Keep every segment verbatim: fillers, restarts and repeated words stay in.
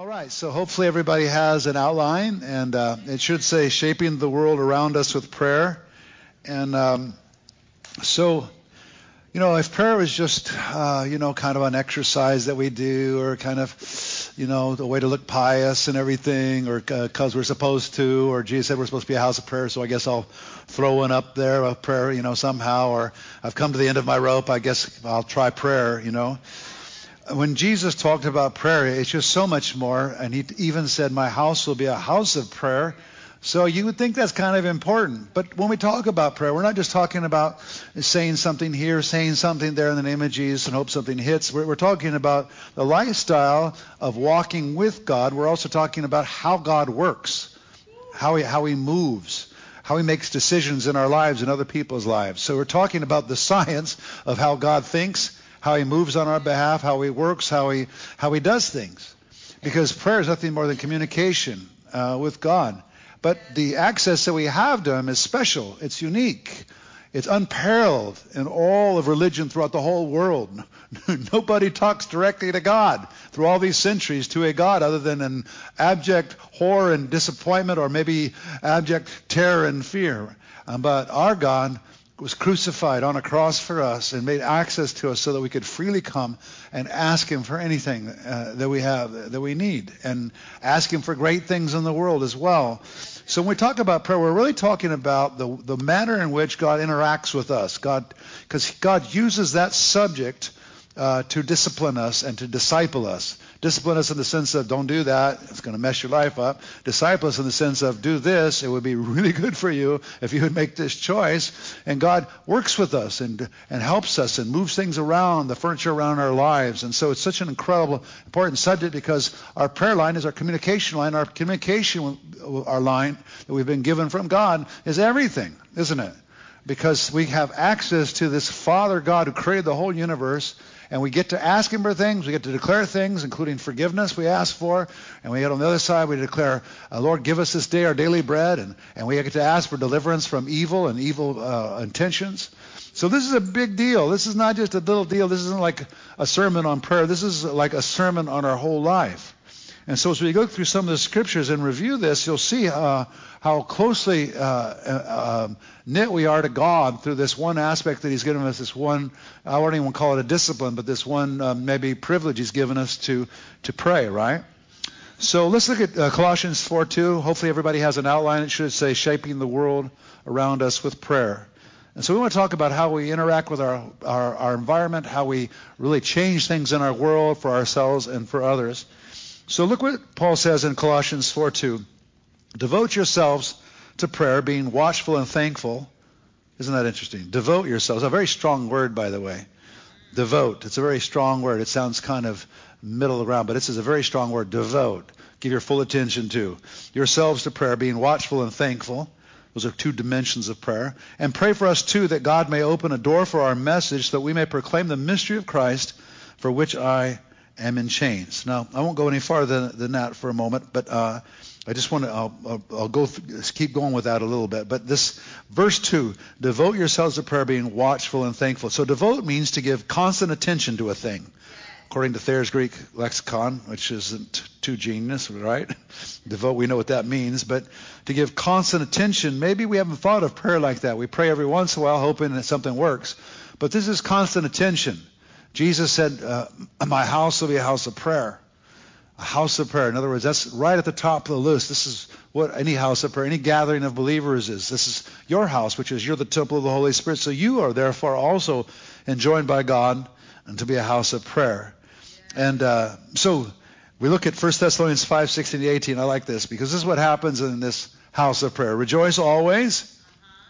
right, so hopefully everybody has an outline, and uh, it should say shaping the world around us with prayer. And um, so, you know, if prayer was just, uh, you know, kind of an exercise that we do, or kind of, you know, the way to look pious and everything, or because uh, we're supposed to, or Jesus said we're supposed to be a house of prayer, so I guess I'll throw one up there, a prayer, you know, somehow, or I've come to the end of my rope, I guess I'll try prayer, you know. When Jesus talked about prayer, it's just so much more, and he even said, my house will be a house of prayer. So you would think that's kind of important. But when we talk about prayer, we're not just talking about saying something here, saying something there in the name of Jesus and hope something hits. We're, we're talking about the lifestyle of walking with God. We're also talking about how God works, how he, how he moves, how he makes decisions in our lives and other people's lives. So we're talking about the science of how God thinks, how he moves on our behalf, how he works, how he how he does things. Because prayer is nothing more than communication uh, with God. But the access that we have to him is special. It's unique. It's unparalleled in all of religion throughout the whole world. Nobody talks directly to God through all these centuries to a God other than an abject horror and disappointment, or maybe abject terror and fear. Um, but our God was crucified on a cross for us and made access to us so that we could freely come and ask him for anything uh, that we have, that we need, and ask him for great things in the world as well. So when we talk about prayer, we're really talking about the, the manner in which God interacts with us. God, because God uses that subject uh, to discipline us and to disciple us. Discipline us in the sense of don't do that, it's going to mess your life up. Disciple us in the sense of do this, it would be really good for you if you would make this choice. And God works with us and and helps us and moves things around, the furniture around our lives. And so it's such an incredible, important subject, because our prayer line is our communication line. Our communication, our line that we've been given from God is everything, isn't it? Because we have access to this Father God who created the whole universe. And we get to ask him for things. We get to declare things, including forgiveness we ask for. And we get on the other side, we declare, uh, Lord, give us this day our daily bread. And, and we get to ask for deliverance from evil and evil uh, intentions. So this is a big deal. This is not just a little deal. This isn't like a sermon on prayer. This is like a sermon on our whole life. And so as we go through some of the scriptures and review this, you'll see uh, how closely uh, uh, knit we are to God through this one aspect that he's given us, this one, I wouldn't even call it a discipline, but this one uh, maybe privilege he's given us to, to pray, right? So let's look at uh, Colossians four two. Hopefully everybody has an outline. It should say shaping the world around us with prayer. And so we want to talk about how we interact with our, our, our environment, how we really change things in our world for ourselves and for others. So look what Paul says in Colossians four two. Devote yourselves to prayer, being watchful and thankful. Isn't that interesting? Devote yourselves. A very strong word, by the way. Devote. It's a very strong word. It sounds kind of middle ground, but this is a very strong word. Devote. Give your full attention to yourselves to prayer, being watchful and thankful. Those are two dimensions of prayer. And pray for us, too, that God may open a door for our message so that we may proclaim the mystery of Christ, for which I am in chains. Now, I won't go any farther than, than that for a moment, but uh, I just want to, I'll, I'll, I'll go th- keep going with that a little bit. But this, verse two, devote yourselves to prayer, being watchful and thankful. So devote means to give constant attention to a thing, according to Thayer's Greek lexicon, which isn't too genius, right? Devote, we know what that means, but to give constant attention, maybe we haven't thought of prayer like that. We pray every once in a while hoping that something works, but this is constant attention. Jesus said, uh, my house will be a house of prayer. A house of prayer. In other words, that's right at the top of the list. This is what any house of prayer, any gathering of believers is. This is your house, which is you're the temple of the Holy Spirit. So you are therefore also enjoined by God and to be a house of prayer. And uh, so we look at First Thessalonians five sixteen to eighteen. I like this because this is what happens in this house of prayer. Rejoice always.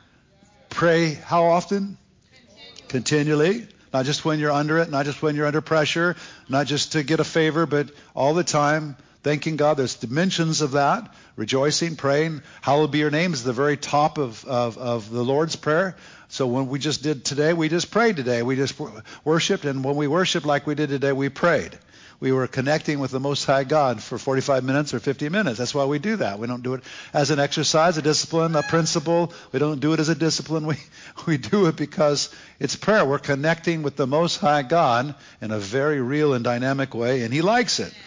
Pray how often? Continually. Not just when you're under it, not just when you're under pressure, not just to get a favor, but all the time, thanking God. There's dimensions of that. Rejoicing, praying. Hallowed be your name is the very top of, of, of the Lord's Prayer. So when we just did today, we just prayed today. We just worshiped, and when we worshiped like we did today, we prayed. We were connecting with the Most High God for forty-five minutes or fifty minutes. That's why we do that. We don't do it as an exercise, a discipline, a principle. We don't do it as a discipline. We we do it because it's prayer. We're connecting with the Most High God in a very real and dynamic way, and He likes it.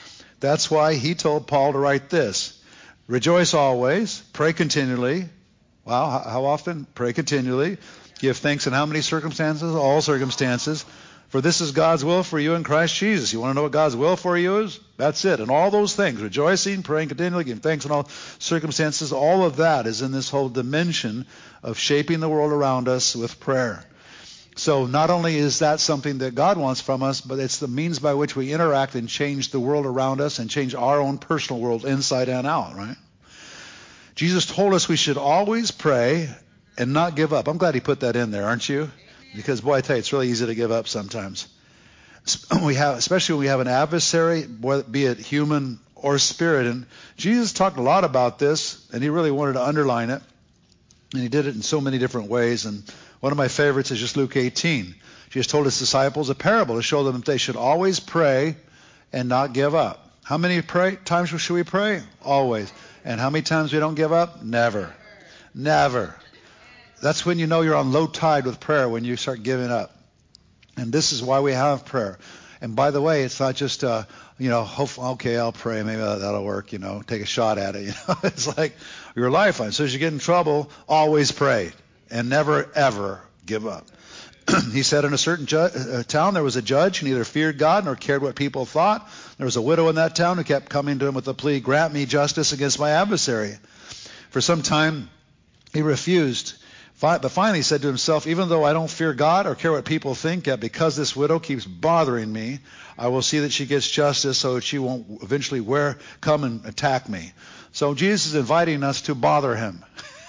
That's why he told Paul to write this. Rejoice always, pray continually. Wow, how often? Pray continually. Give thanks in how many circumstances? All circumstances. For this is God's will for you in Christ Jesus. You want to know what God's will for you is? That's it. And all those things, rejoicing, praying continually, giving thanks in all circumstances, all of that is in this whole dimension of shaping the world around us with prayer. So not only is that something that God wants from us, but it's the means by which we interact and change the world around us and change our own personal world inside and out, right? Jesus told us we should always pray and not give up. I'm glad he put that in there, aren't you? Because, boy, I tell you, it's really easy to give up sometimes. We have, especially when we have an adversary, be it human or spirit. And Jesus talked a lot about this, and he really wanted to underline it. And he did it in so many different ways. And one of my favorites is just Luke eighteen. Jesus told his disciples a parable to show them that they should always pray and not give up. How many pray, times should we pray? Always. And how many times we don't give up? Never. Never. That's when you know you're on low tide with prayer, when you start giving up. And this is why we have prayer. And by the way, it's not just, uh, you know, hope, okay, I'll pray. Maybe that'll work, you know, take a shot at it. You know, it's like your lifeline. So as you get in trouble, always pray and never, ever give up. He said in a certain ju- uh, town there was a judge who neither feared God nor cared what people thought. There was a widow in that town who kept coming to him with the plea, grant me justice against my adversary. For some time he refused. But finally he said to himself, even though I don't fear God or care what people think, yet because this widow keeps bothering me, I will see that she gets justice so that she won't eventually wear, come and attack me. So Jesus is inviting us to bother him.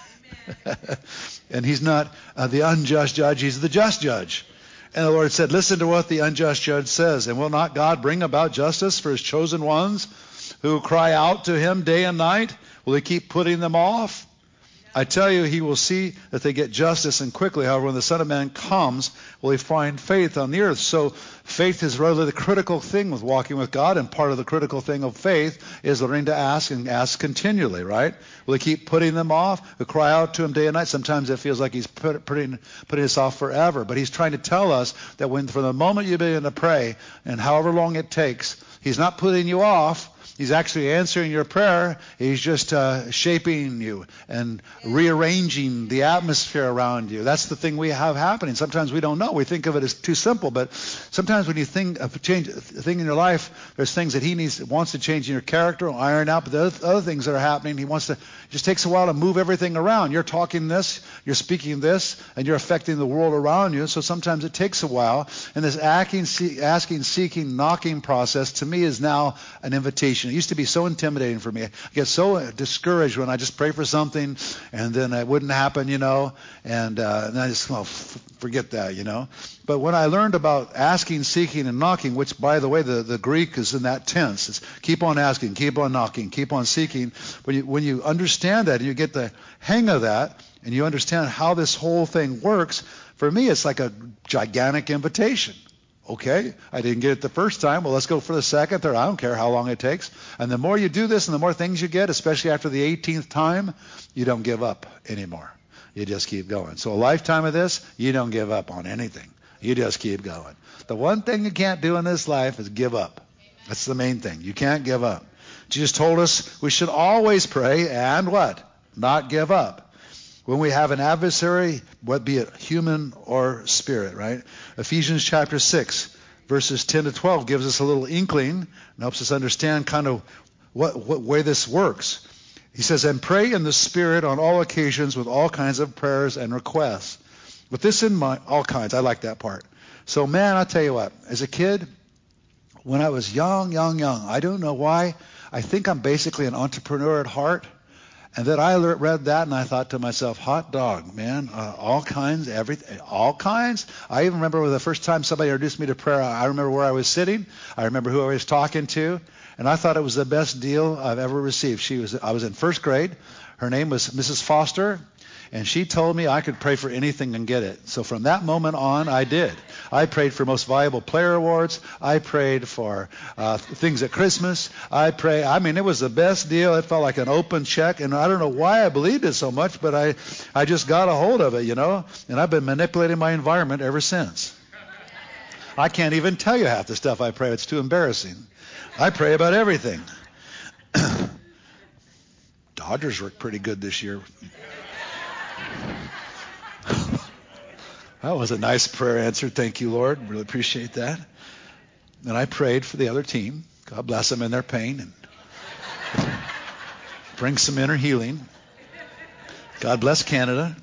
And he's not uh, the unjust judge, he's the just judge. And the Lord said, listen to what the unjust judge says. And will not God bring about justice for his chosen ones who cry out to him day and night? Will he keep putting them off? I tell you, he will see that they get justice and quickly. However, when the Son of Man comes, will he find faith on the earth? So faith is really the critical thing with walking with God, and part of the critical thing of faith is learning to ask and ask continually, right? Will he keep putting them off? He'll cry out to him day and night. Sometimes it feels like he's put, putting, putting us off forever. But he's trying to tell us that when, from the moment you begin to pray, and however long it takes, he's not putting you off. He's actually answering your prayer. He's just uh, shaping you and rearranging the atmosphere around you. That's the thing we have happening. Sometimes we don't know. We think of it as too simple, but sometimes when you think of a change, a thing in your life, there's things that he needs, wants to change in your character, or iron out. But the other, other things that are happening, he wants to. It just takes a while to move everything around. You're talking this, you're speaking this, and you're affecting the world around you. So sometimes it takes a while. And this asking, asking, seeking, knocking process to me is now an invitation. It used to be so intimidating for me. I get so discouraged when I just pray for something and then it wouldn't happen, you know, and, uh, and I just, well, f- forget that, you know. But when I learned about asking, seeking, and knocking, which, by the way, the, the Greek is in that tense. It's keep on asking, keep on knocking, keep on seeking. When you, when you understand that and you get the hang of that and you understand how this whole thing works, for me it's like a gigantic invitation. Okay, I didn't get it the first time. Well, let's go for the second, third. I don't care how long it takes. And the more you do this and the more things you get, especially after the eighteenth time, you don't give up anymore. You just keep going. So a lifetime of this, you don't give up on anything. You just keep going. The one thing you can't do in this life is give up. That's the main thing. You can't give up. Jesus told us we should always pray and what? Not give up. When we have an adversary, what be it human or spirit, right? Ephesians chapter six, verses ten to twelve gives us a little inkling and helps us understand kind of what, what way this works. He says, and pray in the Spirit on all occasions with all kinds of prayers and requests. With this in mind, all kinds, I like that part. So man, I'll tell you what, as a kid, when I was young, young, young, I don't know why, I think I'm basically an entrepreneur at heart. And then I read that and I thought to myself, hot dog, man, uh, all kinds, everything, all kinds. I even remember the first time somebody introduced me to prayer, I remember where I was sitting. I remember who I was talking to. And I thought it was the best deal I've ever received. She was, I was in first grade. Her name was Missus Foster. And she told me I could pray for anything and get it. So from that moment on, I did. I prayed for Most Valuable Player Awards. I prayed for uh, things at Christmas. I prayed. I mean, it was the best deal. It felt like an open check. And I don't know why I believed it so much, but I, I just got a hold of it, you know. And I've been manipulating my environment ever since. I can't even tell you half the stuff I pray. It's too embarrassing. I pray about everything. Dodgers worked pretty good this year. That was a nice prayer answer. Thank you, Lord. Really appreciate that. And I prayed for the other team. God bless them in their pain and bring some inner healing. God bless Canada.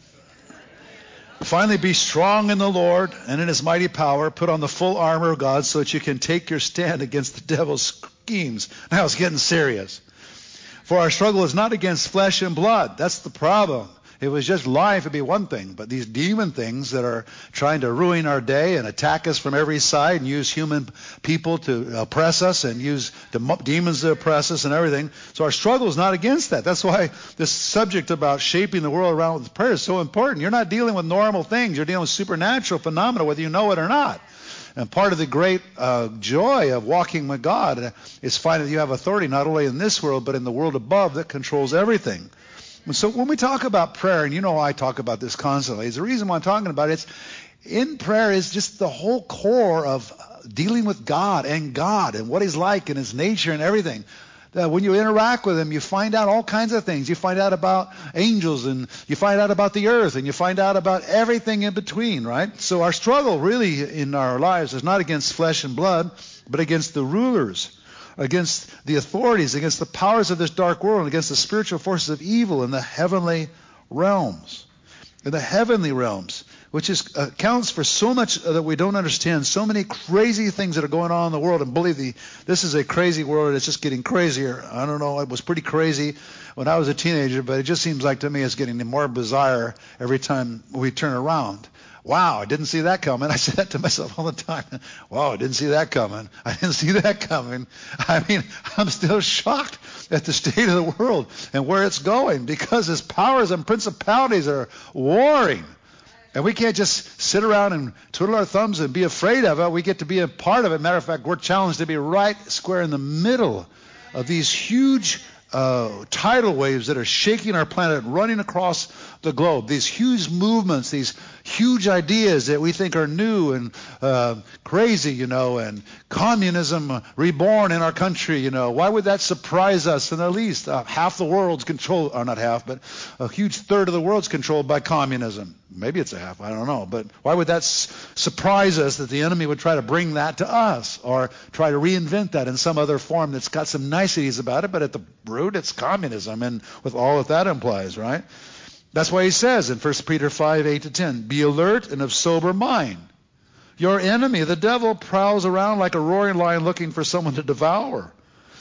Finally, be strong in the Lord and in his mighty power. Put on the full armor of God so that you can take your stand against the devil's schemes. Now it's getting serious. For our struggle is not against flesh and blood. That's the problem. If it was just life, it'd be one thing. But these demon things that are trying to ruin our day and attack us from every side and use human people to oppress us and use demons to oppress us and everything. So our struggle is not against that. That's why this subject about shaping the world around with prayer is so important. You're not dealing with normal things. You're dealing with supernatural phenomena, whether you know it or not. And part of the great uh, joy of walking with God is finding that you have authority not only in this world, but in the world above that controls everything. And so when we talk about prayer, and you know I talk about this constantly, it's the reason why I'm talking about it. It's in prayer is just the whole core of dealing with God and God and what he's like and his nature and everything. That when you interact with him, you find out all kinds of things. You find out about angels, and you find out about the earth, and you find out about everything in between, right? So our struggle really in our lives is not against flesh and blood, but against the rulers, against the authorities, against the powers of this dark world, and against the spiritual forces of evil in the heavenly realms. In the heavenly realms, which is accounts for so much that we don't understand, so many crazy things that are going on in the world. And believe me, this is a crazy world, and it's just getting crazier. I don't know, it was pretty crazy when I was a teenager, but it just seems like to me it's getting more bizarre every time we turn around. Wow, I didn't see that coming. I say that to myself all the time. Wow, I didn't see that coming. I didn't see that coming. I mean, I'm still shocked at the state of the world and where it's going, because its powers and principalities are warring. And we can't just sit around and twiddle our thumbs and be afraid of it. We get to be a part of it. Matter of fact, we're challenged to be right square in the middle of these huge uh, tidal waves that are shaking our planet, running across the globe. These huge movements, these huge ideas that we think are new and uh, crazy, you know, and communism reborn in our country, you know. Why would that surprise us in the least? Uh, half the world's controlled, or not half, but a huge third of the world's controlled by communism. Maybe it's a half, I don't know. But why would that s- surprise us that the enemy would try to bring that to us or try to reinvent that in some other form that's got some niceties about it, but at the root it's communism, and with all that that implies, right? That's why he says in First Peter five, eight to ten, be alert and of sober mind. Your enemy, the devil, prowls around like a roaring lion looking for someone to devour.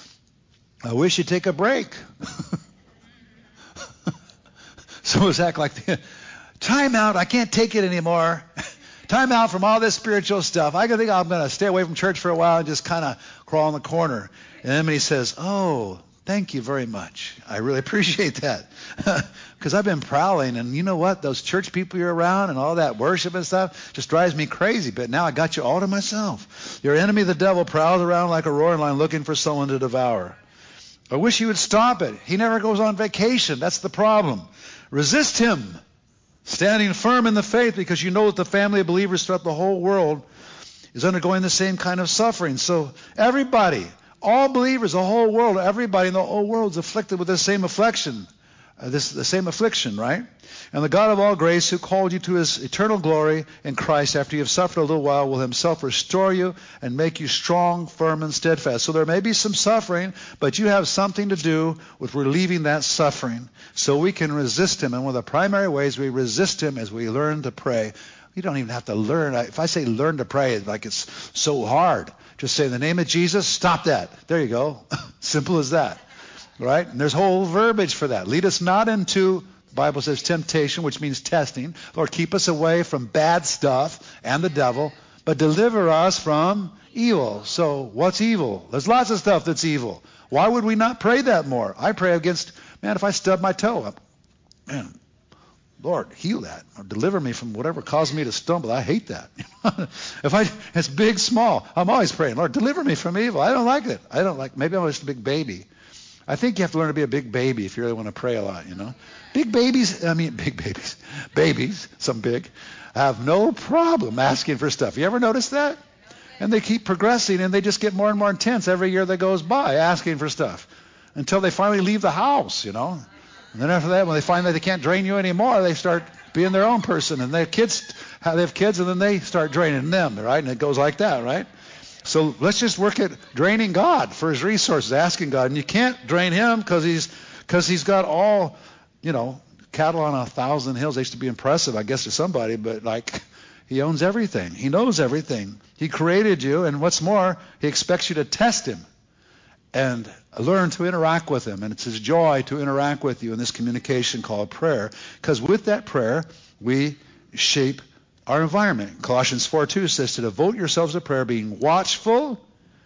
I wish you'd take a break. So it's act like, the, time out, I can't take it anymore. Time out from all this spiritual stuff. I think I'm going to stay away from church for a while and just kind of crawl in the corner. And then he says, oh, thank you very much. I really appreciate that. Because I've been prowling, and you know what? Those church people you're around and all that worship and stuff just drives me crazy. But now I got you all to myself. Your enemy, the devil, prowls around like a roaring lion looking for someone to devour. I wish he would stop it. He never goes on vacation. That's the problem. Resist him, standing firm in the faith, because you know that the family of believers throughout the whole world is undergoing the same kind of suffering. So everybody, all believers, the whole world, everybody in the whole world is afflicted with the same affliction. Uh, this the same affliction, right? And the God of all grace, who called you to his eternal glory in Christ after you have suffered a little while, will himself restore you and make you strong, firm, and steadfast. So there may be some suffering, but you have something to do with relieving that suffering so we can resist him. And one of the primary ways we resist him is we learn to pray. You don't even have to learn. If I say learn to pray, it's like it's so hard. Just say in the name of Jesus, stop that. There you go. Simple as that. Right? And there's whole verbiage for that. Lead us not into, the Bible says, temptation, which means testing. Lord, keep us away from bad stuff and the devil, but deliver us from evil. So what's evil? There's lots of stuff that's evil. Why would we not pray that more? I pray against, man, if I stub my toe up, man, Lord, heal that, or deliver me from whatever caused me to stumble. I hate that. If I, it's big, small. I'm always praying, Lord, deliver me from evil. I don't like it. I don't like, maybe I'm just a big baby. I think you have to learn to be a big baby if you really want to pray a lot, you know. Big babies, I mean, big babies, babies, some big, have no problem asking for stuff. You ever notice that? And they keep progressing, and they just get more and more intense every year that goes by, asking for stuff, until they finally leave the house, you know. And then after that, when they find that they can't drain you anymore, they start being their own person. And their kids, they have kids, and then they start draining them, right? And it goes like that, right? So let's just work at draining God for his resources, asking God. And you can't drain him because he's because he's got all, you know, cattle on a thousand hills. They used to be impressive, I guess, to somebody, but like he owns everything. He knows everything. He created you, and what's more, he expects you to test him and learn to interact with him. And it's his joy to interact with you in this communication called prayer, because with that prayer, we shape our environment. Colossians four two says to devote yourselves to prayer, being watchful,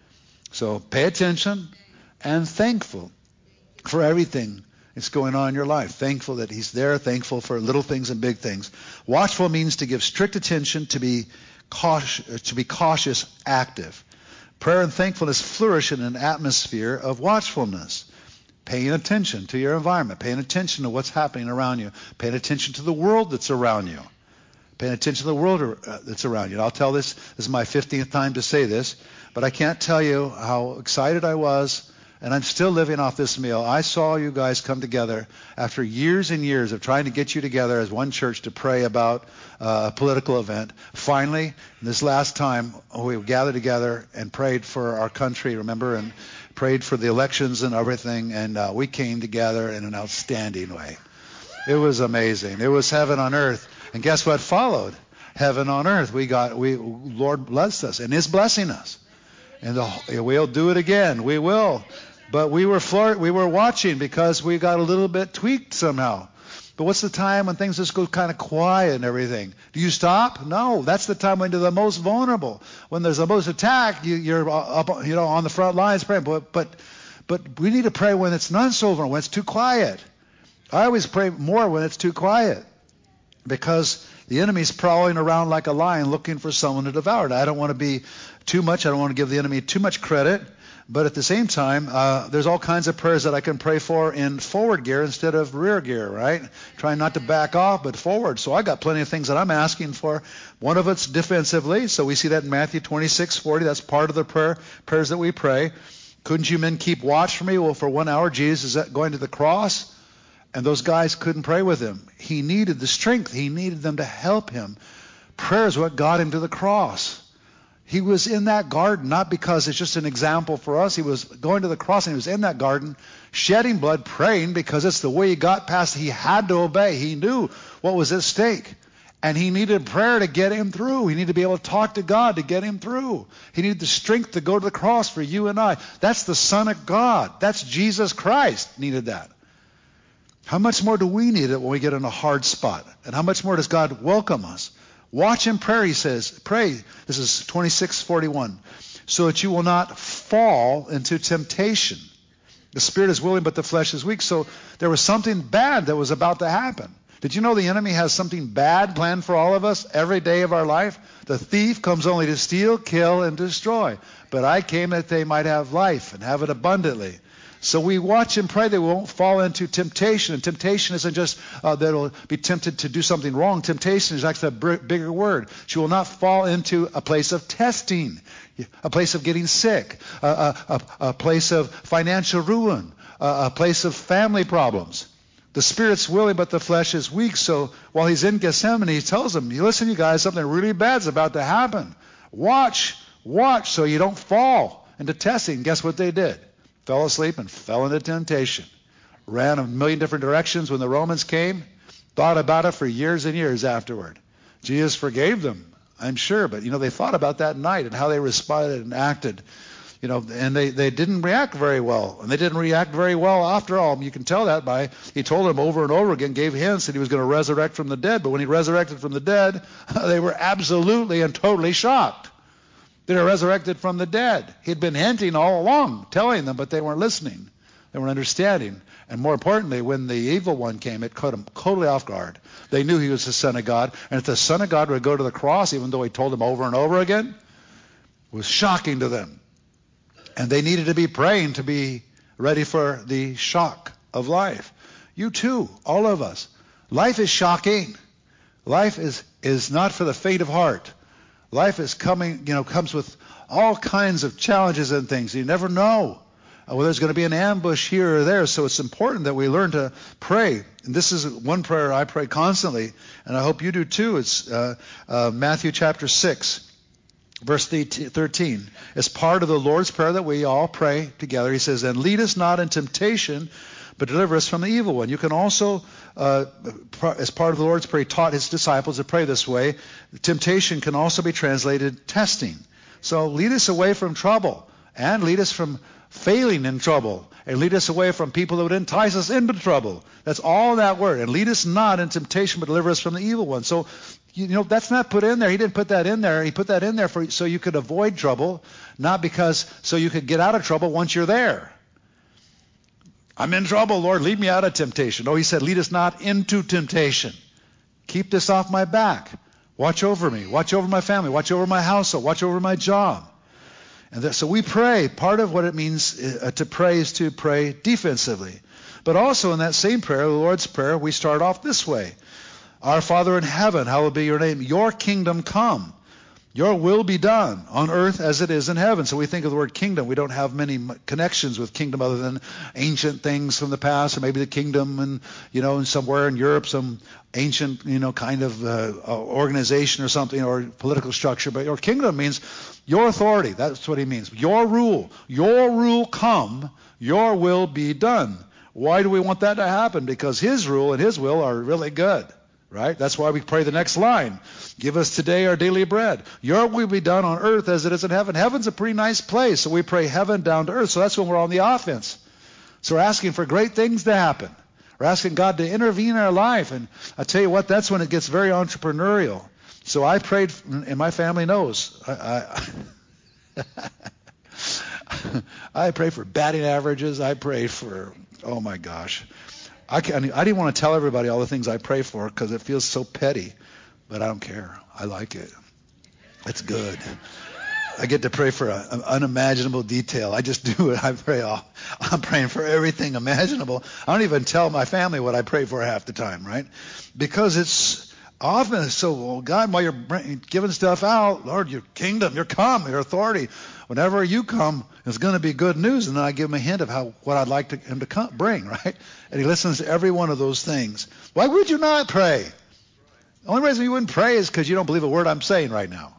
so pay attention, and thankful for everything that's going on in your life. Thankful that he's there, thankful for little things and big things. Watchful means to give strict attention, to be cautious, to be cautious, active. Prayer and thankfulness flourish in an atmosphere of watchfulness, paying attention to your environment, paying attention to what's happening around you, paying attention to the world that's around you, paying attention to the world that's around you. And I'll tell this, this is my fifteenth time to say this, but I can't tell you how excited I was, and I'm still living off this meal. I saw you guys come together after years and years of trying to get you together as one church to pray about uh, a political event. Finally, this last time, we gathered together and prayed for our country, remember, and prayed for the elections and everything, and uh, we came together in an outstanding way. It was amazing. It was heaven on earth. And guess what followed? Heaven on earth. We got, we, Lord blessed us and is blessing us. And the, we'll do it again. We will. But we were floor, we were watching because we got a little bit tweaked somehow. But what's the time when things just go kind of quiet and everything? Do you stop? No. That's the time when you're the most vulnerable. When there's the most attack, you, you're up, you know, on the front lines praying. But but but we need to pray when it's not so vulnerable, when it's too quiet. I always pray more when it's too quiet, because the enemy's prowling around like a lion looking for someone to devour. I don't want to be too much. I don't want to give the enemy too much credit. But at the same time, uh, there's all kinds of prayers that I can pray for in forward gear instead of rear gear, right? Trying not to back off, but forward. So I got plenty of things that I'm asking for. One of it's defensively. So we see that in Matthew twenty-six forty. That's part of the prayer prayers that we pray. Couldn't you men keep watch for me? Well, for one hour, Jesus is going to the cross, and those guys couldn't pray with him. He needed the strength. He needed them to help him. Prayer is what got him to the cross. He was in that garden, not because it's just an example for us. He was going to the cross, and he was in that garden, shedding blood, praying, because it's the way he got past. He had to obey. He knew what was at stake. And he needed prayer to get him through. He needed to be able to talk to God to get him through. He needed the strength to go to the cross for you and I. That's the Son of God. That's Jesus Christ needed that. How much more do we need it when we get in a hard spot? And how much more does God welcome us? Watch in prayer, he says. Pray. This is twenty-six forty-one. So that you will not fall into temptation. The spirit is willing, but the flesh is weak. So there was something bad that was about to happen. Did you know the enemy has something bad planned for all of us every day of our life? The thief comes only to steal, kill, and destroy. But I came that they might have life and have it abundantly. So we watch and pray that we won't fall into temptation. And temptation isn't just uh, that we'll be tempted to do something wrong. Temptation is actually a b- bigger word. She will not fall into a place of testing, a place of getting sick, a, a, a, a place of financial ruin, a, a place of family problems. The spirit's willing, but the flesh is weak. So while he's in Gethsemane, he tells them, listen, you guys, something really bad's about to happen. Watch, watch so you don't fall into testing. Guess what they did? Fell asleep and fell into temptation. Ran a million different directions when the Romans came. Thought about it for years and years afterward. Jesus forgave them, I'm sure. But, you know, they thought about that night and how they responded and acted. You know, and they, they didn't react very well. And they didn't react very well after all. You can tell that by, he told them over and over again, gave hints that he was going to resurrect from the dead. But when he resurrected from the dead, they were absolutely and totally shocked. They were resurrected from the dead. He'd been hinting all along, telling them, but they weren't listening. They weren't understanding. And more importantly, when the evil one came, it caught them totally off guard. They knew he was the Son of God. And if the Son of God would go to the cross, even though he told them over and over again, it was shocking to them. And they needed to be praying to be ready for the shock of life. You too, all of us. Life is shocking. Life is, is not for the faint of heart. Life is coming, you know, comes with all kinds of challenges and things. You never know uh, whether there's going to be an ambush here or there. So it's important that we learn to pray. And this is one prayer I pray constantly, and I hope you do too. It's uh, uh, Matthew chapter six, verse thirteen. It's part of the Lord's Prayer that we all pray together. He says, "And lead us not in temptation, but deliver us from the evil one." You can also, uh, as part of the Lord's Prayer, he taught his disciples to pray this way. Temptation can also be translated testing. So lead us away from trouble, and lead us from failing in trouble, and lead us away from people that would entice us into trouble. That's all that word. And lead us not in temptation, but deliver us from the evil one. So, you know, that's not put in there. He didn't put that in there. He put that in there for so you could avoid trouble, not because so you could get out of trouble once you're there. I'm in trouble, Lord, lead me out of temptation. No, he said, lead us not into temptation. Keep this off my back. Watch over me. Watch over my family. Watch over my household. Watch over my job. And that, so we pray. Part of what it means uh, to pray is to pray defensively. But also in that same prayer, the Lord's Prayer, we start off this way. Our Father in heaven, hallowed be your name. Your kingdom come. Your will be done on earth as it is in heaven. So we think of the word kingdom. We don't have many connections with kingdom other than ancient things from the past, or maybe the kingdom and, you know, in somewhere in Europe, some ancient, you know, kind of uh, organization or something, or political structure. But your kingdom means your authority. That's what he means. Your rule. Your rule come. Your will be done. Why do we want that to happen? Because his rule and his will are really good. Right? That's why we pray the next line. Give us today our daily bread. Your will be done on earth as it is in heaven. Heaven's a pretty nice place, so we pray heaven down to earth. So that's when we're on the offense. So we're asking for great things to happen. We're asking God to intervene in our life. And I tell you what, that's when it gets very entrepreneurial. So I prayed, and my family knows. I, I, I pray for batting averages. I pray for, oh my gosh. I, can, I didn't want to tell everybody all the things I pray for because it feels so petty, but I don't care. I like it. It's good. I get to pray for an unimaginable detail. I just do it. I pray. All, I'm praying for everything imaginable. I don't even tell my family what I pray for half the time, right? Because it's often so, well, God, while you're giving stuff out, Lord, your kingdom, your come, your authority, whenever you come, it's going to be good news. And then I give him a hint of how what I'd like to, him to come, bring, right? And he listens to every one of those things. Why would you not pray? The only reason you wouldn't pray is because you don't believe a word I'm saying right now.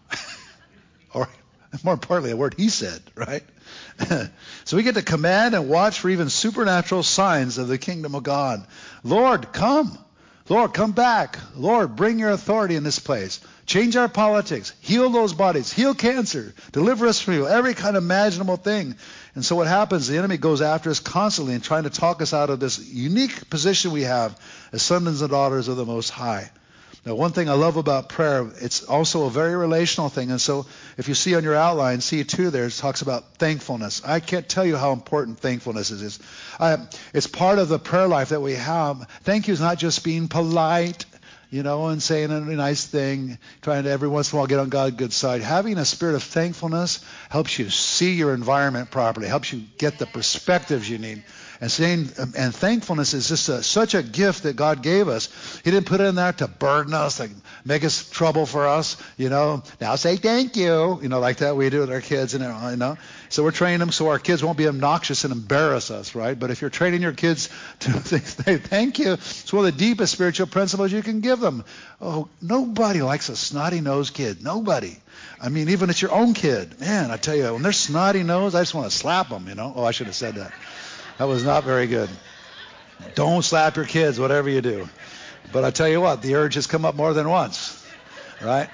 Or more importantly, a word he said, right? So we get to command and watch for even supernatural signs of the kingdom of God. Lord, come. Lord, come back. Lord, bring your authority in this place. Change our politics. Heal those bodies. Heal cancer. Deliver us from evil. Every kind of imaginable thing. And so what happens, the enemy goes after us constantly and trying to talk us out of this unique position we have as sons and daughters of the Most High. Now, one thing I love about prayer, it's also a very relational thing. And so if you see on your outline, C two there, it talks about thankfulness. I can't tell you how important thankfulness is. I, it's part of the prayer life that we have. Thank you is not just being polite, you know, and saying a nice thing, trying to every once in a while get on God's good side. Having a spirit of thankfulness helps you see your environment properly, helps you get the perspectives you need. And saying and thankfulness is just a, such a gift that God gave us. He didn't put it in there to burden us, like make us trouble for us, you know. Now say thank you, you know, like that we do with our kids, and you know. So we're training them so our kids won't be obnoxious and embarrass us, right? But if you're training your kids to say thank you, it's one of the deepest spiritual principles you can give them. Oh, nobody likes a snotty-nosed kid. Nobody. I mean, even it's your own kid. Man, I tell you, when they're snotty-nosed, I just want to slap them, you know. Oh, I should have said that. That was not very good. Don't slap your kids, whatever you do. But I tell you what, the urge has come up more than once, right?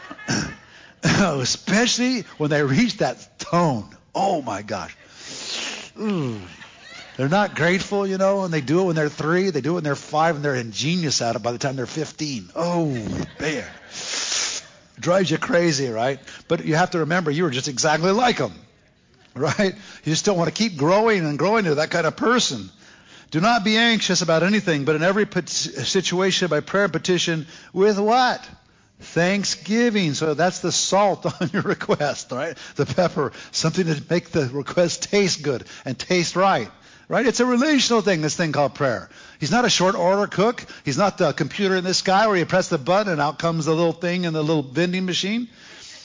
Especially when they reach that tone. Oh, my gosh. Ooh. They're not grateful, you know, and they do it when they're three. They do it when they're five, and they're ingenious at it by the time they're fifteen. Oh, man. Drives you crazy, right? But you have to remember, you were just exactly like them. Right? You just don't want to keep growing and growing to that kind of person. Do not be anxious about anything, but in every pet- situation by prayer and petition with what? Thanksgiving. So that's the salt on your request, right? The pepper, something to make the request taste good and taste right. Right? It's a relational thing, this thing called prayer. He's not a short order cook. He's not the computer in the sky where you press the button and out comes the little thing in the little vending machine.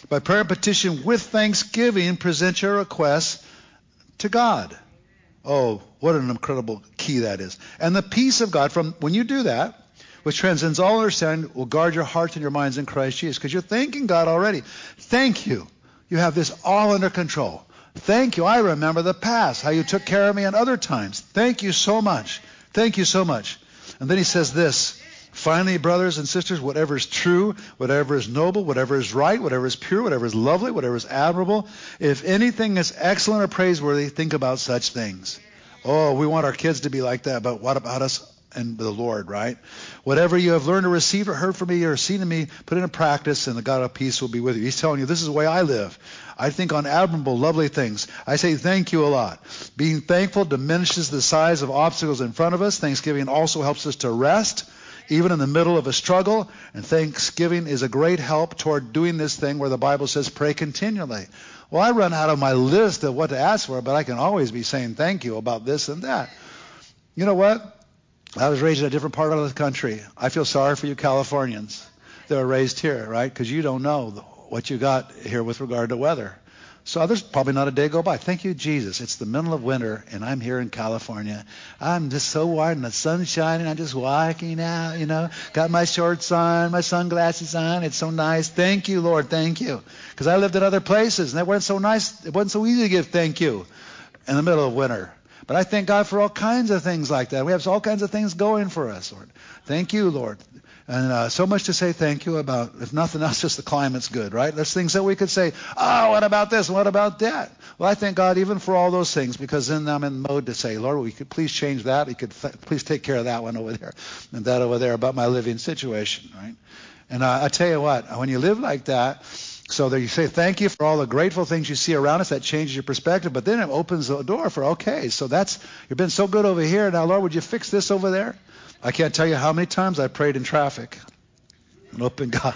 By prayer and petition with thanksgiving, present your requests to God. Oh, what an incredible key that is. And the peace of God, from when you do that, which transcends all understanding, will guard your hearts and your minds in Christ Jesus. Because you're thanking God already. Thank you. You have this all under control. Thank you. I remember the past, how you took care of me in other times. Thank you so much. Thank you so much. And then he says this. Finally, brothers and sisters, whatever is true, whatever is noble, whatever is right, whatever is pure, whatever is lovely, whatever is admirable, if anything is excellent or praiseworthy, think about such things. Oh, we want our kids to be like that, but what about us and the Lord, right? Whatever you have learned or received or heard from me or seen in me, put it in practice, and the God of peace will be with you. He's telling you, this is the way I live. I think on admirable, lovely things. I say thank you a lot. Being thankful diminishes the size of obstacles in front of us. Thanksgiving also helps us to rest, even in the middle of a struggle. And thanksgiving is a great help toward doing this thing where the Bible says pray continually. Well, I run out of my list of what to ask for, but I can always be saying thank you about this and that. You know what? I was raised in a different part of the country. I feel sorry for you Californians that are raised here, right? Because you don't know what you got here with regard to weather. So there's probably not a day go by. Thank you, Jesus. It's the middle of winter, and I'm here in California. I'm just so warm, and the sun's shining. I'm just walking out, you know. Got my shorts on, my sunglasses on. It's so nice. Thank you, Lord. Thank you. Because I lived in other places, and it wasn't so nice. It wasn't so easy to give thank you in the middle of winter. But I thank God for all kinds of things like that. We have all kinds of things going for us, Lord. Thank you, Lord. And uh, so much to say thank you about. If nothing else, just the climate's good, right? There's things that we could say, oh, what about this? What about that? Well, I thank God even for all those things, because then I'm in mode to say, Lord, we could please change that. We could th- please take care of that one over there and that over there about my living situation, right? And uh, I tell you what, when you live like that, so that you say thank you for all the grateful things you see around us, that changes your perspective, but then it opens the door for, okay, so that's, you've been so good over here. Now, Lord, would you fix this over there? I can't tell you how many times I prayed in traffic and opened God.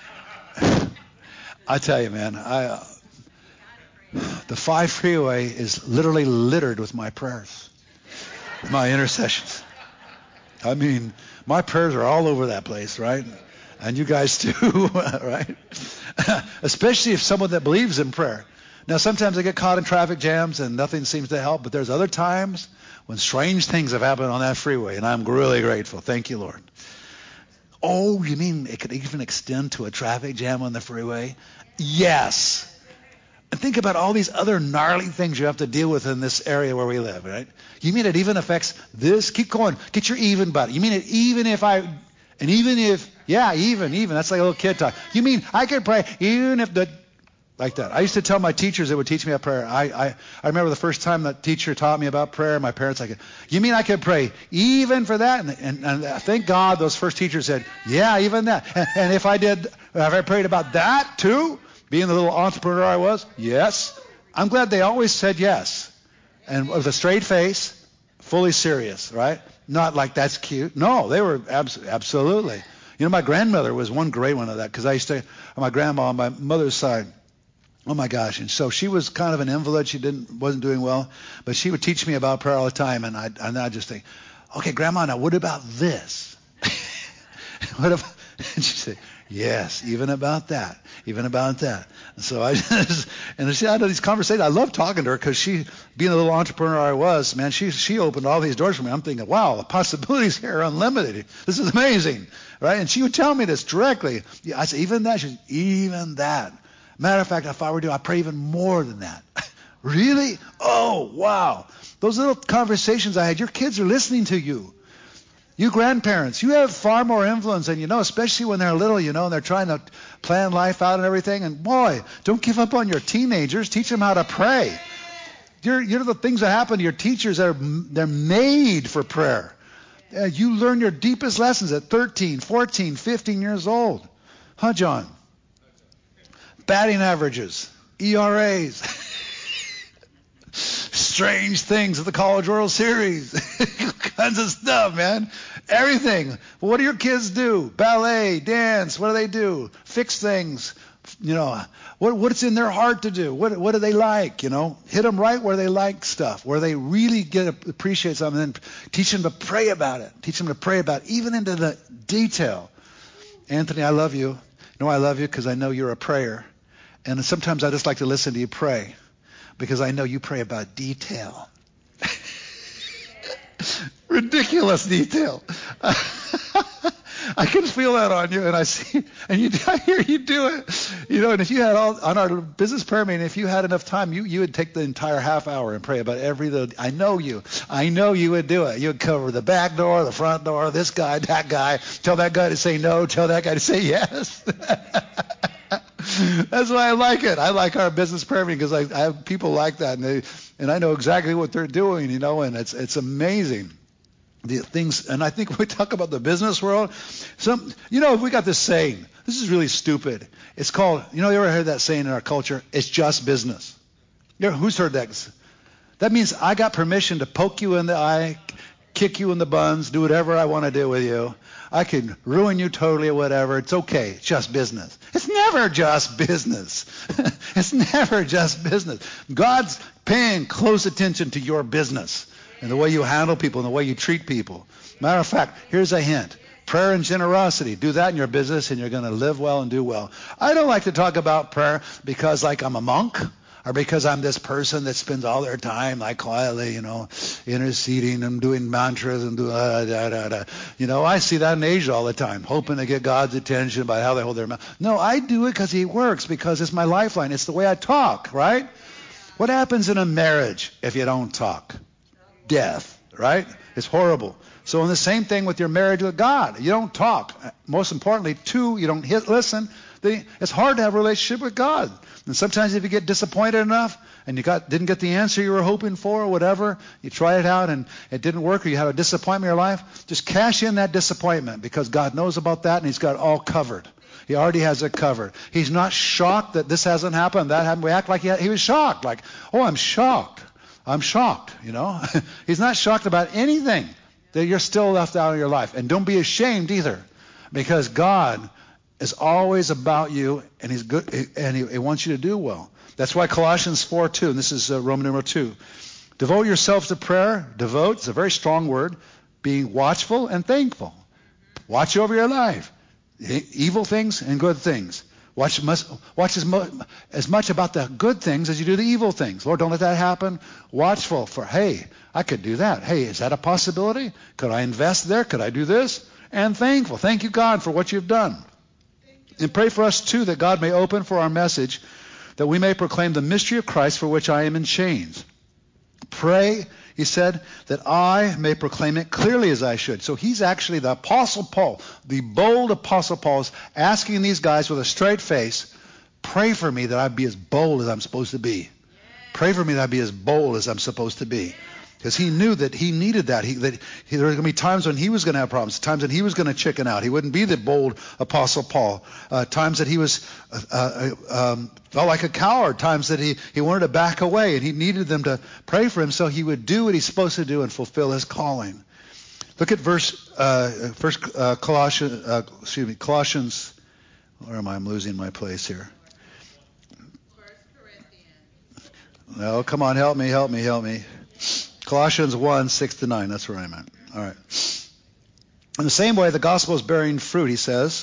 I tell you, man, I, uh, the five freeway is literally littered with my prayers, my intercessions. I mean, my prayers are all over that place, right? And you guys too, right? Especially if someone that believes in prayer. Now, sometimes I get caught in traffic jams and nothing seems to help, but there's other times when strange things have happened on that freeway, and I'm really grateful. Thank you, Lord. Oh, you mean it could even extend to a traffic jam on the freeway? Yes. And think about all these other gnarly things you have to deal with in this area where we live, right? You mean it even affects this? Keep going. Get your even buddy. You mean it even if I... And even if, yeah, even, even, that's like a little kid talk. You mean I could pray even if the, like that. I used to tell my teachers that would teach me about prayer. I, I, I remember the first time that teacher taught me about prayer, my parents like, you mean I could pray even for that? And, and, and thank God those first teachers said, yeah, even that. And, and if I did, if I prayed about that too, being the little entrepreneur I was, yes. I'm glad they always said yes. And with a straight face, fully serious, right? Not like that's cute. No, they were abs- absolutely. You know, my grandmother was one great one of that, because I used to, my grandma on my mother's side, oh my gosh, and so she was kind of an invalid. She didn't wasn't doing well, but she would teach me about prayer all the time, and I and I just think, okay, Grandma, now what about this? What if? And she'd say, yes, even about that, even about that. And so I just, and she had these conversations. I love talking to her, because she, being a little entrepreneur I was, man, she she opened all these doors for me. I'm thinking, wow, the possibilities here are unlimited. This is amazing, right? And she would tell me this directly. Yeah, I said, even that? She said, even that. Matter of fact, if I were to, I pray even more than that. Really? Oh, wow. Those little conversations I had, your kids are listening to you. You grandparents, you have far more influence than you know, especially when they're little, you know, and they're trying to plan life out and everything. And boy, don't give up on your teenagers. Teach them how to pray. You're, you know the things that happen to your teachers, are they're made for prayer. Uh, you learn your deepest lessons at thirteen, fourteen, fifteen years old. Huh, John? Batting averages, E R As. Strange things at the College World Series. Kinds of stuff, man. Everything. Well, what do your kids do? Ballet, dance. What do they do? Fix things. You know, what, what's in their heart to do? What, what do they like? You know, hit them right where they like stuff, where they really get appreciate something, and teach them to pray about it. Teach them to pray about it, even into the detail. Anthony, I love you. You know I love you because I know you're a prayer. And sometimes I just like to listen to you pray because I know you pray about detail. Ridiculous detail. I can feel that on you, and I see, and you, I hear you do it. You know, and if you had all on our business prayer meeting, if you had enough time, you you would take the entire half hour and pray about every little. I know you. I know you would do it. You would cover the back door, the front door, this guy, that guy. Tell that guy to say no. Tell that guy to say yes. That's why I like it. I like our business prayer meeting because I, I have people like that, and they and I know exactly what they're doing. You know, and it's it's amazing. The things, and I think when we talk about the business world, some, you know, we got this saying. This is really stupid. It's called, you know, you ever heard that saying in our culture? It's just business. You know, who's heard that? That means I got permission to poke you in the eye, kick you in the buns, do whatever I want to do with you. I can ruin you totally or whatever. It's okay. It's just business. It's never just business. It's never just business. God's paying close attention to your business and the way you handle people and the way you treat people. Matter of fact, here's a hint. Prayer and generosity. Do that in your business and you're going to live well and do well. I don't like to talk about prayer because like I'm a monk or because I'm this person that spends all their time like quietly, you know, interceding and doing mantras and doing uh, da, da, da. You know, I see that in Asia all the time, hoping to get God's attention by how they hold their mouth. No, I do it because he works, because it's my lifeline. It's the way I talk, right? What happens in a marriage if you don't talk? Death, right? It's horrible. So in the same thing with your marriage with God, you don't talk. Most importantly, two, you don't hit, listen. It's hard to have a relationship with God. And sometimes if you get disappointed enough and you got didn't get the answer you were hoping for or whatever, you try it out and it didn't work, or you had a disappointment in your life, just cash in that disappointment because God knows about that and he's got it all covered. He already has it covered. He's not shocked that this hasn't happened, that happened. We act like he, had, he was shocked, like, oh, I'm shocked. I'm shocked, you know. He's not shocked about anything that you're still left out of your life. And don't be ashamed either, because God is always about you, and he's good, and he, he wants you to do well. That's why Colossians four two, and this is uh, Roman number two. Devote yourselves to prayer. Devote, it's a very strong word. Being watchful and thankful. Watch over your life. Evil things and good things. Watch, watch as, much, as much about the good things as you do the evil things. Lord, don't let that happen. Watchful for, hey, I could do that. Hey, is that a possibility? Could I invest there? Could I do this? And thankful. Thank you, God, for what you've done. And pray for us, too, that God may open for our message, that we may proclaim the mystery of Christ for which I am in chains. Pray, he said, that I may proclaim it clearly as I should. So he's actually the Apostle Paul, the bold Apostle Paul, is asking these guys with a straight face, pray for me that I be as bold as I'm supposed to be. Pray for me that I be as bold as I'm supposed to be. Because he knew that he needed that. He, that he, there were going to be times when he was going to have problems, times when he was going to chicken out. He wouldn't be the bold Apostle Paul. Uh, times that he was uh, uh, um, felt like a coward. Times that he, he wanted to back away, and he needed them to pray for him so he would do what he's supposed to do and fulfill his calling. Look at verse uh, first uh, Colossians. Uh, excuse me, Colossians. Where am I? I'm losing my place here. First Corinthians. No, come on, help me, help me, help me. Colossians one, six to nine. That's where I'm at. All right. In the same way, the gospel is bearing fruit, he says,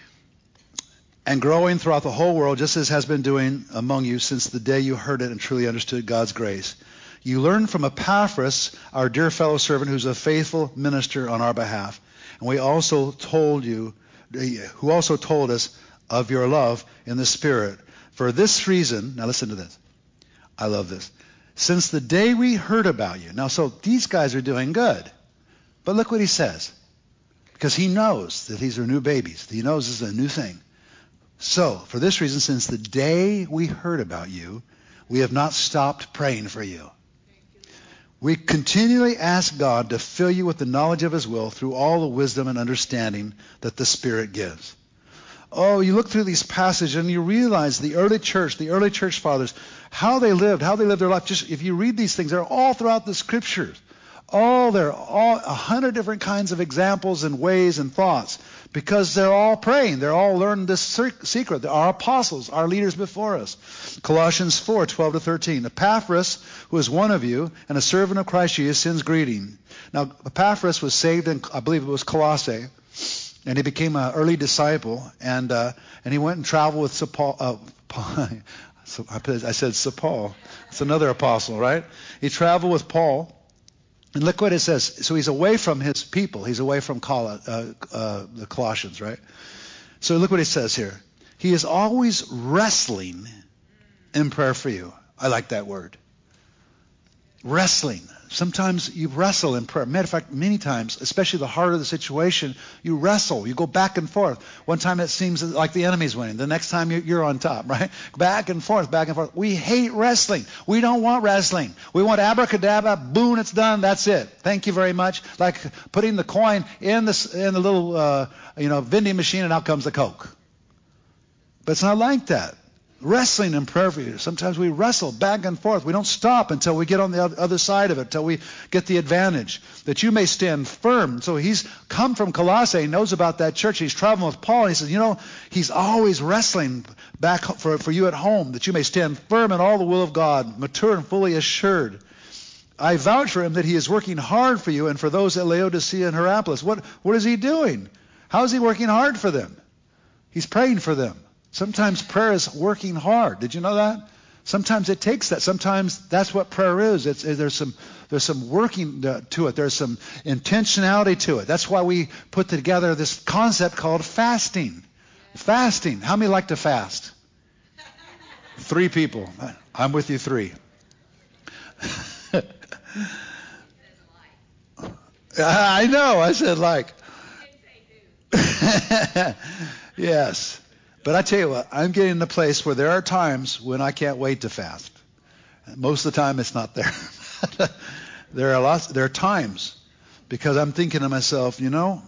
and growing throughout the whole world, just as has been doing among you since the day you heard it and truly understood God's grace. You learned from Epaphras, our dear fellow servant, who's a faithful minister on our behalf. And we also told you, who also told us of your love in the Spirit. For this reason, now listen to this. I love this. Since the day we heard about you. Now, so these guys are doing good. But look what he says. Because he knows that these are new babies. He knows this is a new thing. So, for this reason, since the day we heard about you, we have not stopped praying for you. We continually ask God to fill you with the knowledge of his will through all the wisdom and understanding that the Spirit gives. Oh, you look through these passages and you realize the early church, the early church fathers, how they lived, how they lived their life. Just if you read these things, they're all throughout the scriptures. All there are all a hundred different kinds of examples and ways and thoughts, because they're all praying. They're all learned this secret. Our apostles, our leaders before us. Colossians four, twelve to thirteen. Epaphras, who is one of you and a servant of Christ Jesus, sends greeting. Now, Epaphras was saved in, I believe it was Colossae. and he became an early disciple, and uh, and he went and traveled with Saul. Paul, uh, Paul, I said Saul Paul. It's another apostle, right? He traveled with Paul, and look what it says. So he's away from his people. He's away from Col- uh, uh, the Colossians, right? So look what it says here. He is always wrestling in prayer for you. I like that word. Wrestling. Sometimes you wrestle in prayer. Matter of fact, many times, especially the harder the situation, you wrestle. You go back and forth. One time it seems like the enemy's winning. The next time you're on top, right? Back and forth, back and forth. We hate wrestling. We don't want wrestling. We want abracadabra, boom, it's done, that's it. Thank you very much. Like putting the coin in the, in the little uh, you know, vending machine and out comes the Coke. But it's not like that. Wrestling in prayer for you. Sometimes we wrestle back and forth. We don't stop until we get on the other side of it, until we get the advantage, that you may stand firm. So he's come from Colossae. He knows about that church. He's traveling with Paul. And he says, you know, he's always wrestling back for, for you at home, that you may stand firm in all the will of God, mature and fully assured. I vouch for him that he is working hard for you and for those at Laodicea and Hierapolis. What, what is he doing? How is he working hard for them? He's praying for them. Sometimes prayer is working hard. Did you know that? Sometimes it takes that. Sometimes that's what prayer is. It's, there's some there's some working to it. There's some intentionality to it. That's why we put together this concept called fasting. Fasting. How many like to fast? Three people. I'm with you three. I know. I said like. Yes. But I tell you what, I'm getting in a place where there are times when I can't wait to fast. Most of the time it's not there. There are lots, there are times because I'm thinking to myself, you know,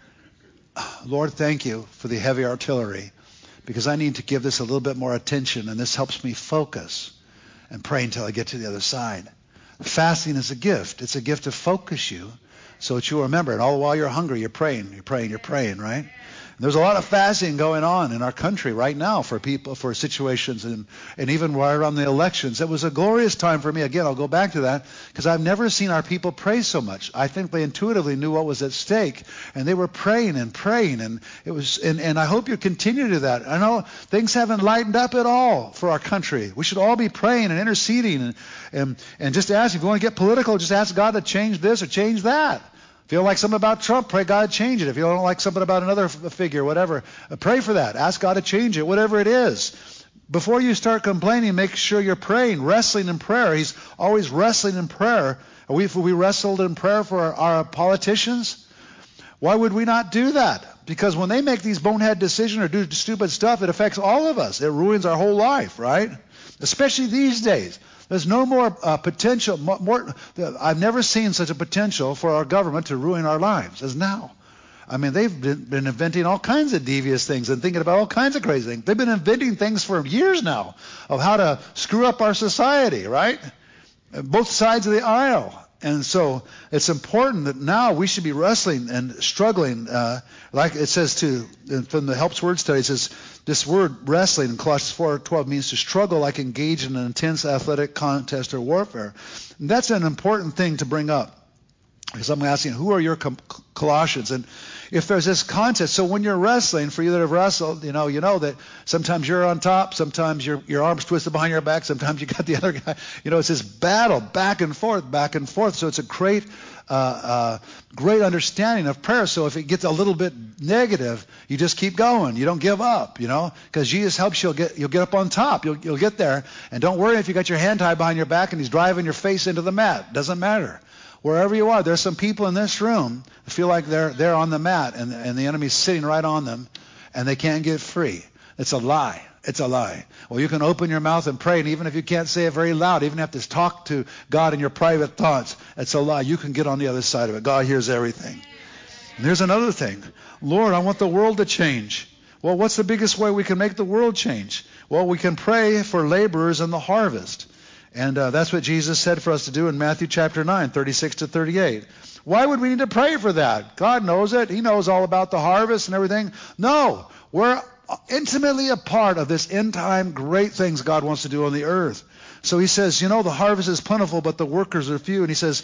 Lord, thank you for the heavy artillery because I need to give this a little bit more attention, and this helps me focus and pray until I get to the other side. Fasting is a gift. It's a gift to focus you so that you'll remember it. All the while you're hungry, you're praying, you're praying, you're praying, right? There's a lot of fasting going on in our country right now for people, for situations, and, and even right around the elections. It was a glorious time for me. Again, I'll go back to that because I've never seen our people pray so much. I think they intuitively knew what was at stake, and they were praying and praying, and it was. And, and I hope you continue to do that. I know things haven't lightened up at all for our country. We should all be praying and interceding, and and, and just ask if you want to get political, just ask God to change this or change that. If you don't like something about Trump, pray God change it. If you don't like something about another figure, whatever, pray for that. Ask God to change it, whatever it is. Before you start complaining, make sure you're praying, wrestling in prayer. He's always wrestling in prayer. Are we, have we wrestled in prayer for our, our politicians? Why would we not do that? Because when they make these bonehead decisions or do stupid stuff, it affects all of us. It ruins our whole life, right? Especially these days. There's no more uh, potential. More, more, I've never seen such a potential for our government to ruin our lives as now. I mean, they've been, been inventing all kinds of devious things and thinking about all kinds of crazy things. They've been inventing things for years now of how to screw up our society, right? Both sides of the aisle. And so it's important that now we should be wrestling and struggling, uh, like it says to, from the Helps Word Study, it says this word wrestling in Colossians four twelve means to struggle like engaged in an intense athletic contest or warfare. And that's an important thing to bring up. Because I'm asking, who are your Colossians? And if there's this contest, so when you're wrestling, for you that have wrestled, you know, you know that sometimes you're on top, sometimes your your arm's twisted behind your back, sometimes you got the other guy. You know, it's this battle back and forth, back and forth. So it's a great, uh, uh, great understanding of prayer. So if it gets a little bit negative, you just keep going. You don't give up, you know, because Jesus helps you. You'll get you'll get up on top. You'll you'll get there, and don't worry if you got your hand tied behind your back and he's driving your face into the mat. Doesn't matter. Wherever you are, there's some people in this room who feel like they're they're on the mat and, and the enemy's sitting right on them and they can't get free. It's a lie. It's a lie. Well, you can open your mouth and pray, and even if you can't say it very loud, even have to talk to God in your private thoughts, it's a lie. You can get on the other side of it. God hears everything. And here's another thing. Lord, I want the world to change. Well, what's the biggest way we can make the world change? Well, we can pray for laborers in the harvest. And uh, that's what Jesus said for us to do in Matthew chapter nine, thirty-six to thirty-eight. Why would we need to pray for that? God knows it. He knows all about the harvest and everything. No, we're intimately a part of this end time great things God wants to do on the earth. So he says, you know, the harvest is plentiful, but the workers are few. And he says,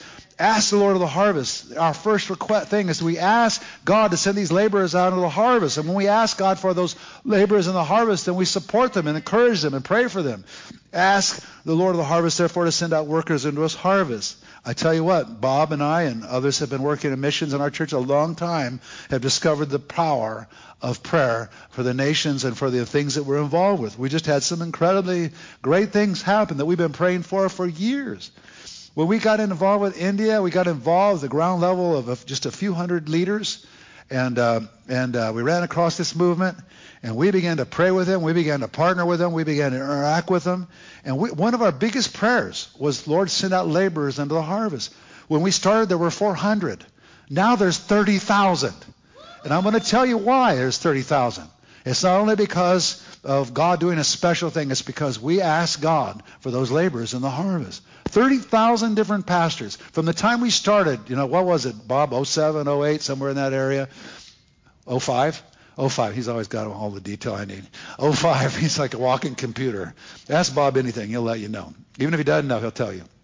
Ask the Lord of the harvest. Our first request thing is we ask God to send these laborers out into the harvest. And when we ask God for those laborers in the harvest, then we support them and encourage them and pray for them. Ask the Lord of the harvest, therefore, to send out workers into his harvest. I tell you what, Bob and I and others have been working in missions in our church a long time, have discovered the power of prayer for the nations and for the things that we're involved with. We just had some incredibly great things happen that we've been praying for for years. When we got involved with India, we got involved at the ground level of just a few hundred leaders, and uh, and uh, we ran across this movement, and we began to pray with them. We began to partner with them. We began to interact with them. And we, one of our biggest prayers was, Lord, send out laborers into the harvest. When we started, there were four hundred. Now there's thirty thousand. And I'm going to tell you why there's thirty thousand. It's not only because of God doing a special thing. It's because we ask God for those laborers in the harvest. thirty thousand different pastors. From the time we started, you know, what was it, Bob? oh seven, oh eight, somewhere in that area? oh five? oh five. He's always got all the detail I need. oh five. He's like a walking computer. Ask Bob anything. He'll let you know. Even if he doesn't know, he'll tell you.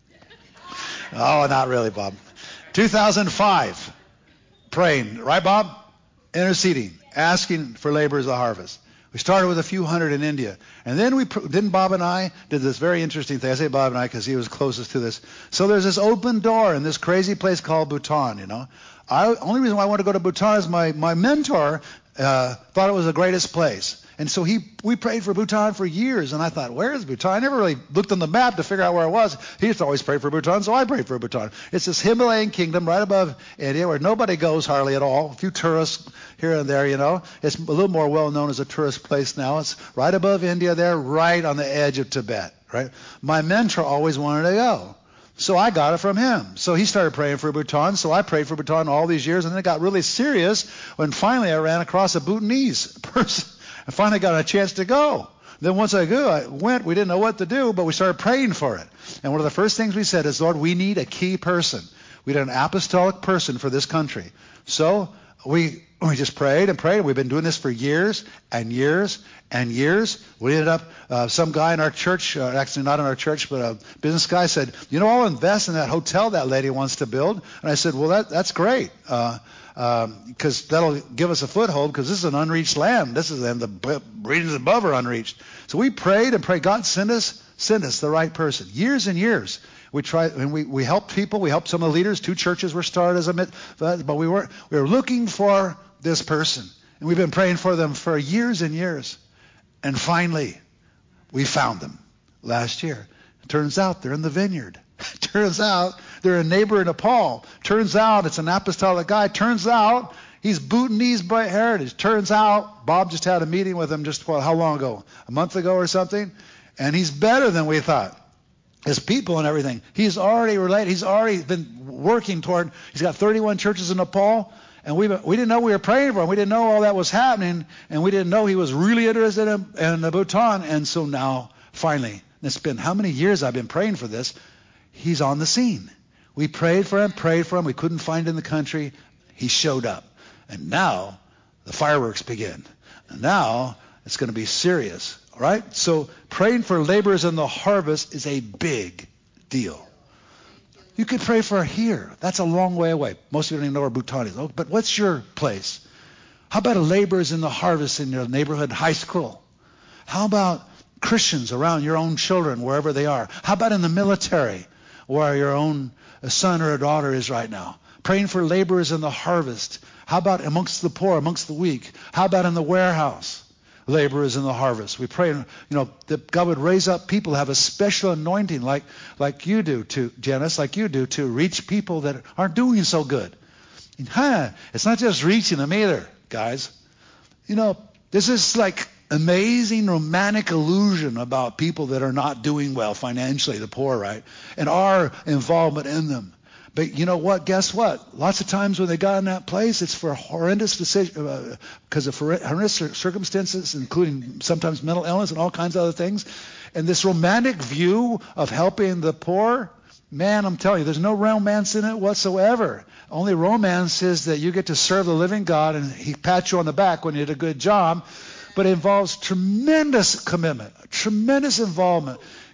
Oh, not really, Bob. two thousand five. Praying. Right, Bob? Interceding. Asking for laborers of the harvest. We started with a few hundred in India. And then we, didn't Bob and I, did this very interesting thing. I say Bob and I because he was closest to this. So there's this open door in this crazy place called Bhutan, you know. I, only reason why I want to go to Bhutan is my, my mentor uh, thought it was the greatest place. And so he, we prayed for Bhutan for years. And I thought, where is Bhutan? I never really looked on the map to figure out where it was. He used to always pray for Bhutan, so I prayed for Bhutan. It's this Himalayan kingdom right above India where nobody goes hardly at all. A few tourists here and there, you know. It's a little more well known as a tourist place now. It's right above India there, right on the edge of Tibet, right? My mentor always wanted to go. So I got it from him. So he started praying for Bhutan. So I prayed for Bhutan all these years. And then it got really serious when finally I ran across a Bhutanese person. I finally got a chance to go. Then once I go, I went, we didn't know what to do, but we started praying for it. And one of the first things we said is, Lord, we need a key person. We need an apostolic person for this country. So we we just prayed and prayed. We've been doing this for years and years and years. We ended up, uh, some guy in our church, uh, actually not in our church, but a business guy said, you know, I'll invest in that hotel that lady wants to build. And I said, well, that that's great. Uh, because um, that'll give us a foothold, because this is an unreached land. This is, and the regions above are unreached. So we prayed and prayed, God, send us, send us the right person. Years and years. We tried, and we, we helped people. We helped some of the leaders. Two churches were started as a mid, but we were we were looking for this person, and we've been praying for them for years and years. And finally, we found them last year. It turns out they're in the vineyard. Turns out they're a neighbor in Nepal. Turns out it's an apostolic guy. Turns out he's Bhutanese by heritage. Turns out Bob just had a meeting with him just, well, how long ago? A month ago or something? And he's better than we thought. His people and everything. He's already related. He's already been working toward, he's got thirty-one churches in Nepal. And we we didn't know we were praying for him. We didn't know all that was happening. And we didn't know he was really interested in, in Bhutan. And so now, finally, it's been how many years I've been praying for this. He's on the scene. We prayed for him, prayed for him. We couldn't find him in the country. He showed up. And now the fireworks begin. And now it's going to be serious. All right? So praying for laborers in the harvest is a big deal. You could pray for here. That's a long way away. Most of you don't even know where Bhutan is. Oh, but what's your place? How about laborers in the harvest in your neighborhood high school? How about Christians around your own children, wherever they are? How about in the military, where your own son or a daughter is right now? Praying for laborers in the harvest. How about amongst the poor, amongst the weak? How about in the warehouse? Laborers in the harvest. We pray, you know, that God would raise up people who have a special anointing like like you do, to Janice, like you do, to reach people that aren't doing so good. Huh, it's not just reaching them either, guys. You know, this is like amazing romantic illusion about people that are not doing well financially, the poor, right? And our involvement in them. But you know what? Guess what? Lots of times when they got in that place, it's for horrendous decision, uh, because of horrendous circumstances, including sometimes mental illness and all kinds of other things. And this romantic view of helping the poor, man, I'm telling you, there's no romance in it whatsoever. Only romance is that you get to serve the living God, and He pats you on the back when you did a good job. But it involves tremendous commitment, tremendous involvement.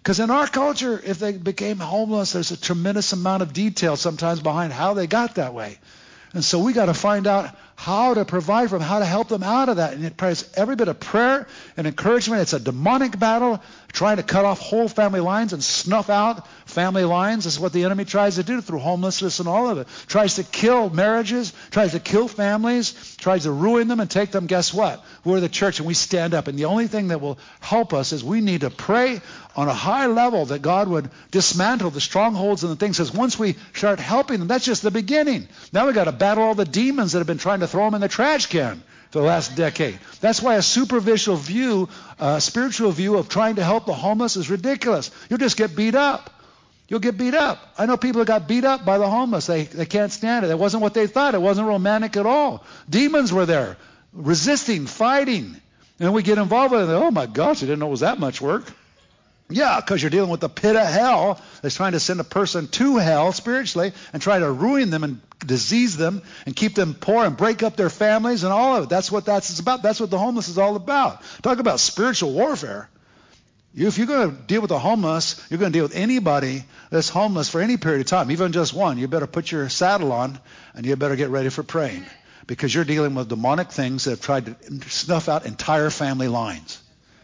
Because in our culture, if they became homeless, there's a tremendous amount of detail sometimes behind how they got that way. And so we got to find out how to provide for them, how to help them out of that. And it requires every bit of prayer and encouragement. It's a demonic battle, trying to cut off whole family lines and snuff out family lines. This is what the enemy tries to do through homelessness and all of it. Tries to kill marriages, tries to kill families, tries to ruin them and take them. Guess what? We're the church and we stand up. And the only thing that will help us is we need to pray on a high level that God would dismantle the strongholds and the things. Because once we start helping them, that's just the beginning. Now we've got to battle all the demons that have been trying to throw them in the trash can for the last decade. That's why a superficial view, a spiritual view of trying to help the homeless is ridiculous. You'll just get beat up. You'll get beat up. I know people that got beat up by the homeless. They, they can't stand it. It wasn't what they thought. It wasn't romantic at all. Demons were there, resisting, fighting. And we get involved with it. Oh my gosh, I didn't know it was that much work. Yeah, because you're dealing with the pit of hell that's trying to send a person to hell spiritually and try to ruin them and disease them and keep them poor and break up their families and all of it. That's what that's about. That's what the homeless is all about. Talk about spiritual warfare. You, if you're going to deal with the homeless, you're going to deal with anybody that's homeless for any period of time, even just one. You better put your saddle on and you better get ready for praying, because you're dealing with demonic things that have tried to snuff out entire family lines.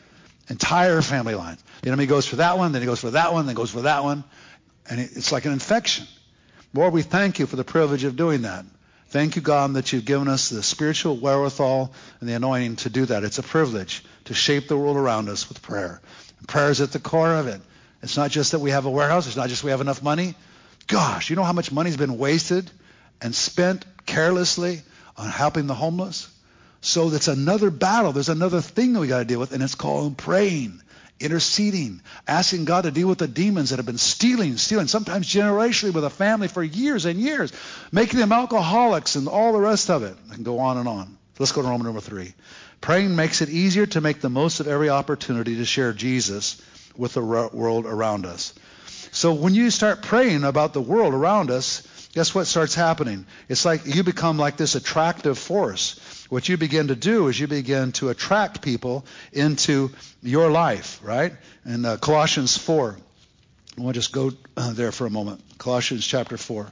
Entire family lines. The enemy goes for that one, then he goes for that one, then goes for that one. And it's like an infection. Lord, we thank you for the privilege of doing that. Thank you, God, that you've given us the spiritual wherewithal and the anointing to do that. It's a privilege to shape the world around us with prayer. And prayer is at the core of it. It's not just that we have a warehouse. It's not just we have enough money. Gosh, you know how much money's been wasted and spent carelessly on helping the homeless? So that's another battle. There's another thing that we got to deal with, and it's called praying, interceding, asking God to deal with the demons that have been stealing, stealing, sometimes generationally with a family for years and years, making them alcoholics and all the rest of it. I can go on and on. Let's go to Roman number three. Praying makes it easier to make the most of every opportunity to share Jesus with the world around us. So when you start praying about the world around us, guess what starts happening? It's like you become like this attractive force. What you begin to do is you begin to attract people into your life, right? In uh, Colossians four, I want to just go uh, there for a moment. Colossians chapter four.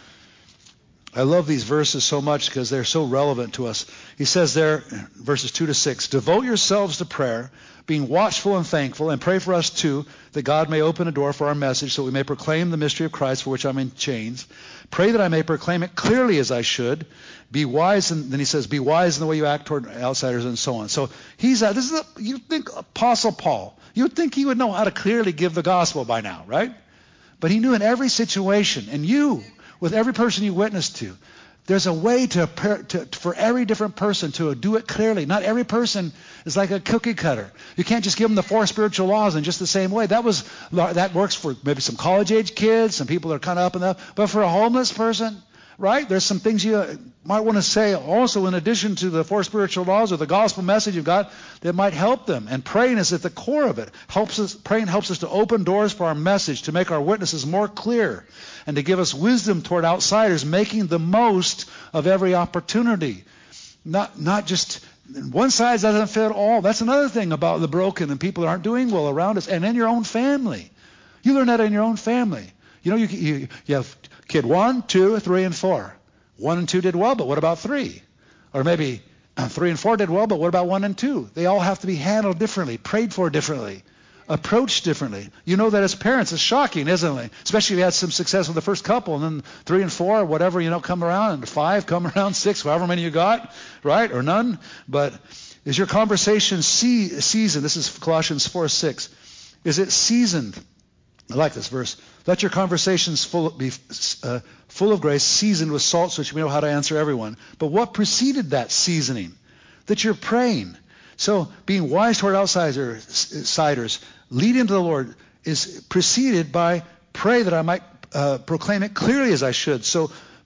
I love these verses so much because they're so relevant to us. He says there, verses two to six, devote yourselves to prayer, being watchful and thankful, and pray for us too, that God may open a door for our message so we may proclaim the mystery of Christ, for which I'm in chains. Pray that I may proclaim it clearly as I should. Be wise, and then he says, be wise in the way you act toward outsiders and so on. So he's, uh, this is a, you think Apostle Paul, you would think he would know how to clearly give the gospel by now, right? But he knew in every situation, and you, with every person you witness to, there's a way to, to for every different person to do it clearly. Not every person is like a cookie cutter. You can't just give them the four spiritual laws in just the same way. That was that works for maybe some college-age kids, some people that are kind of up and up. But for a homeless person, right, there's some things you might want to say also in addition to the four spiritual laws or the gospel message you've got that might help them. And praying is at the core of it. Helps us. Praying helps us to open doors for our message, to make our witnesses more clear, and to give us wisdom toward outsiders, making the most of every opportunity. Not not just one size doesn't fit all. That's another thing about the broken and people that aren't doing well around us, and in your own family. You learn that in your own family. You know, you you, you have kid one, two, three, and four. One and two did well, but what about three? Or maybe three and four did well, but what about one and two? They all have to be handled differently, prayed for differently, approached differently. You know that as parents, it's shocking, isn't it? Especially if you had some success with the first couple, and then three and four, or whatever, you know, come around, and five come around, six, however many you got, right, or none. But is your conversation see, seasoned? This is Colossians four six. Is it seasoned? I like this verse. Let your conversations full, be uh, full of grace, seasoned with salt, so that you may know how to answer everyone. But what preceded that seasoning? That you're praying. So being wise toward outsiders, leading to the Lord, is preceded by pray that I might uh, proclaim it clearly as I should. So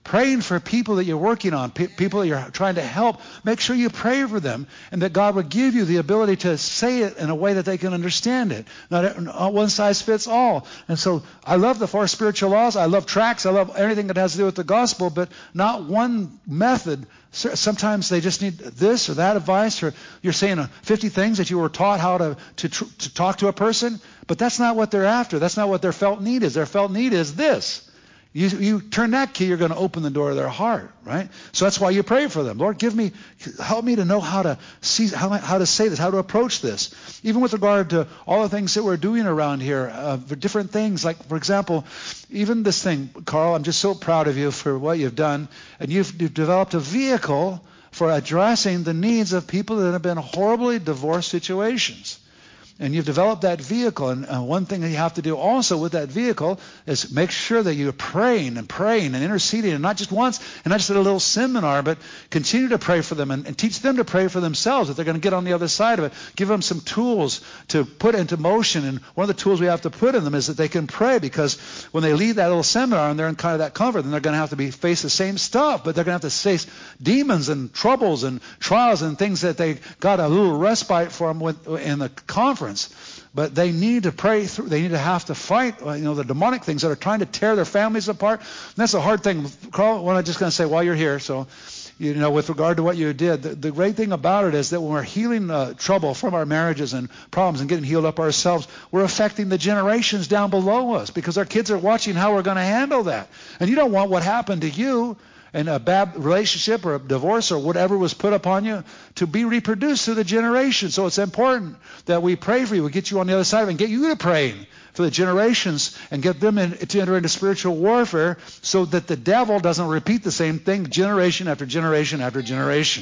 praying for people that you're working on, pe- people that you're trying to help, make sure you pray for them and that God would give you the ability to say it in a way that they can understand it. Not, not one size fits all. And so I love the four spiritual laws. I love tracts. I love everything that has to do with the gospel, but not one method. Sometimes they just need this or that advice, or you're saying fifty things that you were taught how to, to, to talk to a person, but that's not what they're after. That's not what their felt need is. Their felt need is this. You, you turn that key, you're going to open the door of their heart, right? So that's why you pray for them. Lord, give me, help me to know how to see, how, how to say this, how to approach this. Even with regard to all the things that we're doing around here, uh, for different things. Like, for example, even this thing, Carl, I'm just so proud of you for what you've done. And you've, you've developed a vehicle for addressing the needs of people that have been horribly divorced situations. And you've developed that vehicle. And uh, one thing that you have to do also with that vehicle is make sure that you're praying and praying and interceding, and not just once and not just at a little seminar, but continue to pray for them and, and teach them to pray for themselves, that they're going to get on the other side of it. Give them some tools to put into motion. And one of the tools we have to put in them is that they can pray, because when they leave that little seminar and they're in kind of that comfort, then they're going to have to be face the same stuff, but they're going to have to face demons and troubles and trials and things that they got a little respite from with, in the conference. But they need to pray through. They need to have to fight, you know, the demonic things that are trying to tear their families apart. And that's a hard thing. Carl, what I'm just going to say while you're here, so, you know, with regard to what you did, the, the great thing about it is that when we're healing uh, trouble from our marriages and problems and getting healed up ourselves, we're affecting the generations down below us, because our kids are watching how we're going to handle that. And you don't want what happened to you and a bad relationship or a divorce or whatever was put upon you to be reproduced through the generation. So it's important that we pray for you. We get you on the other side of it and get you to praying for the generations and get them in, to enter into spiritual warfare, so that the devil doesn't repeat the same thing generation after generation after generation.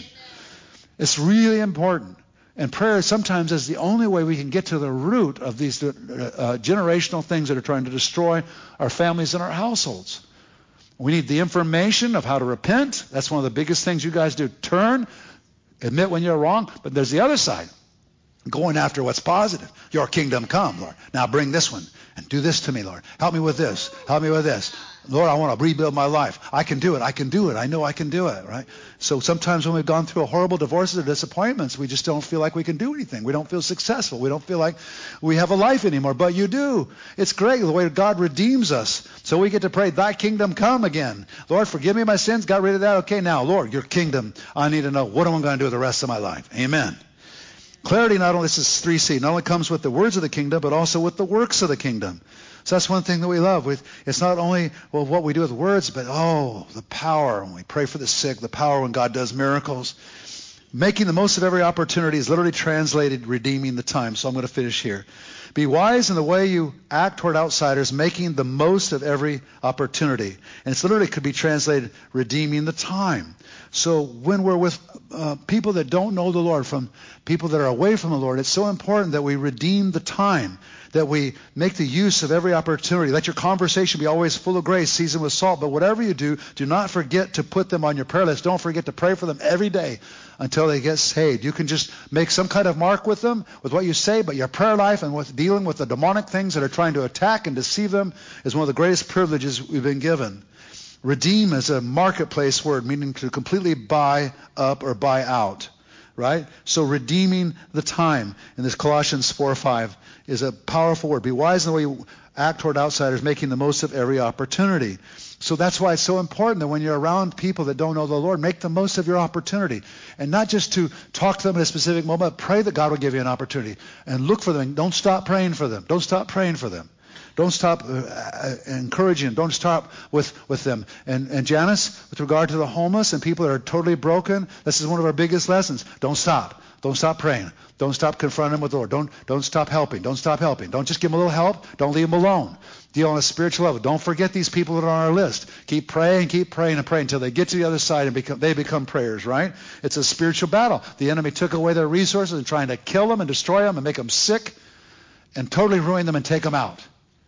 It's really important. And prayer sometimes is the only way we can get to the root of these uh, uh, generational things that are trying to destroy our families and our households. We need the information of how to repent. That's one of the biggest things you guys do. Turn, admit when you're wrong. But there's the other side, going after what's positive. Your kingdom come, Lord. Now bring this one and do this to me, Lord. Help me with this. Help me with this. Lord, I want to rebuild my life. I can do it. I can do it. I know I can do it, right? So sometimes when we've gone through a horrible divorces or disappointments, we just don't feel like we can do anything. We don't feel successful. We don't feel like we have a life anymore. But you do. It's great the way God redeems us. So we get to pray, thy kingdom come again. Lord, forgive me my sins. Got rid of that. Okay, now, Lord, your kingdom. I need to know, what am I going to do with the rest of my life? Amen. Clarity not only, this is three C, not only comes with the words of the kingdom, but also with the works of the kingdom. So that's one thing that we love. With It's not only, well, what we do with words, but, oh, the power when we pray for the sick, the power when God does miracles. Making the most of every opportunity is literally translated redeeming the time. So I'm going to finish here. Be wise in the way you act toward outsiders, making the most of every opportunity. And it's literally could be translated redeeming the time. So when we're with uh, people that don't know the Lord, from people that are away from the Lord, it's so important that we redeem the time, that we make the use of every opportunity. Let your conversation be always full of grace, seasoned with salt. But whatever you do, do not forget to put them on your prayer list. Don't forget to pray for them every day until they get saved. You can just make some kind of mark with them, with what you say, but your prayer life and with dealing with the demonic things that are trying to attack and deceive them is one of the greatest privileges we've been given. Redeem is a marketplace word, meaning to completely buy up or buy out, right? So redeeming the time in this Colossians four five is a powerful word. Be wise in the way you act toward outsiders, making the most of every opportunity. So that's why it's so important that when you're around people that don't know the Lord, make the most of your opportunity. And not just to talk to them at a specific moment, but pray that God will give you an opportunity. And look for them. And don't stop praying for them. Don't stop praying for them. Don't stop uh, encouraging them. Don't stop with, with them. And, and Janice, with regard to the homeless and people that are totally broken, this is one of our biggest lessons. Don't stop. Don't stop praying. Don't stop confronting them with the Lord. Don't, don't stop helping. Don't stop helping. Don't just give them a little help. Don't leave them alone. Deal on a spiritual level. Don't forget these people that are on our list. Keep praying, keep praying and praying until they get to the other side and become, they become prayers, right? It's a spiritual battle. The enemy took away their resources and trying to kill them and destroy them and make them sick and totally ruin them and take them out.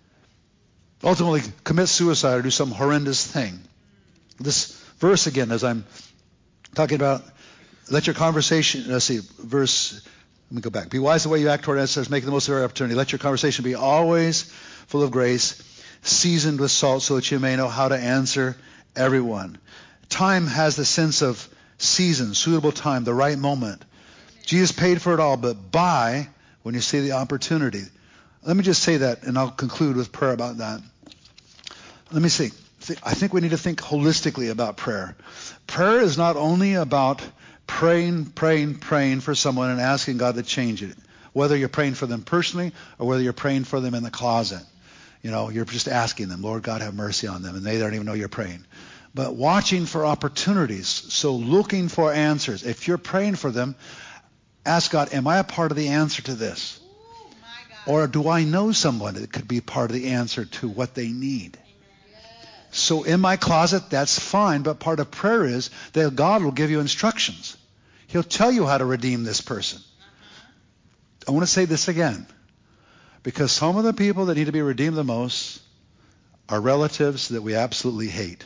Ultimately commit suicide or do some horrendous thing. This verse again, as I'm talking about, let your conversation, let's see, verse, let me go back. Be wise the way you act toward others, make the most of every opportunity. Let your conversation be always full of grace, seasoned with salt, so that you may know how to answer Everyone. Time has the sense of season, suitable time, the right moment. Jesus paid for it all, but buy when you see the opportunity. Let me just say that, and I'll conclude with prayer about that. Let me see. I think we need to think holistically about prayer. Prayer is not only about praying, praying, praying for someone and asking God to change it, whether you're praying for them personally or whether you're praying for them in the closet. You know, you're just asking them, Lord God, have mercy on them, and they don't even know you're praying. But watching for opportunities, so looking for answers. If you're praying for them, ask God, am I a part of the answer to this? Ooh, my God. Or do I know someone that could be part of the answer to what they need? So in my closet, that's fine, but part of prayer is that God will give you instructions. He'll tell you how to redeem this person. I want to say this again, because some of the people that need to be redeemed the most are relatives that we absolutely hate.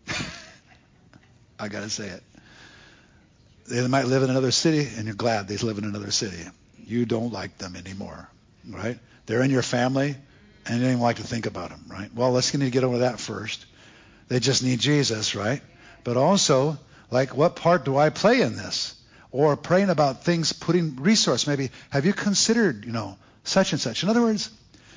I got to say it. They might live in another city, and you're glad they live in another city. You don't like them anymore, right? They're in your family, and you don't even like to think about them, right? Well, let's need to get over that first. They just need Jesus, right? But also, like, what part do I play in this? Or praying about things, putting resource, maybe, have you considered, you know, such and such? In other words,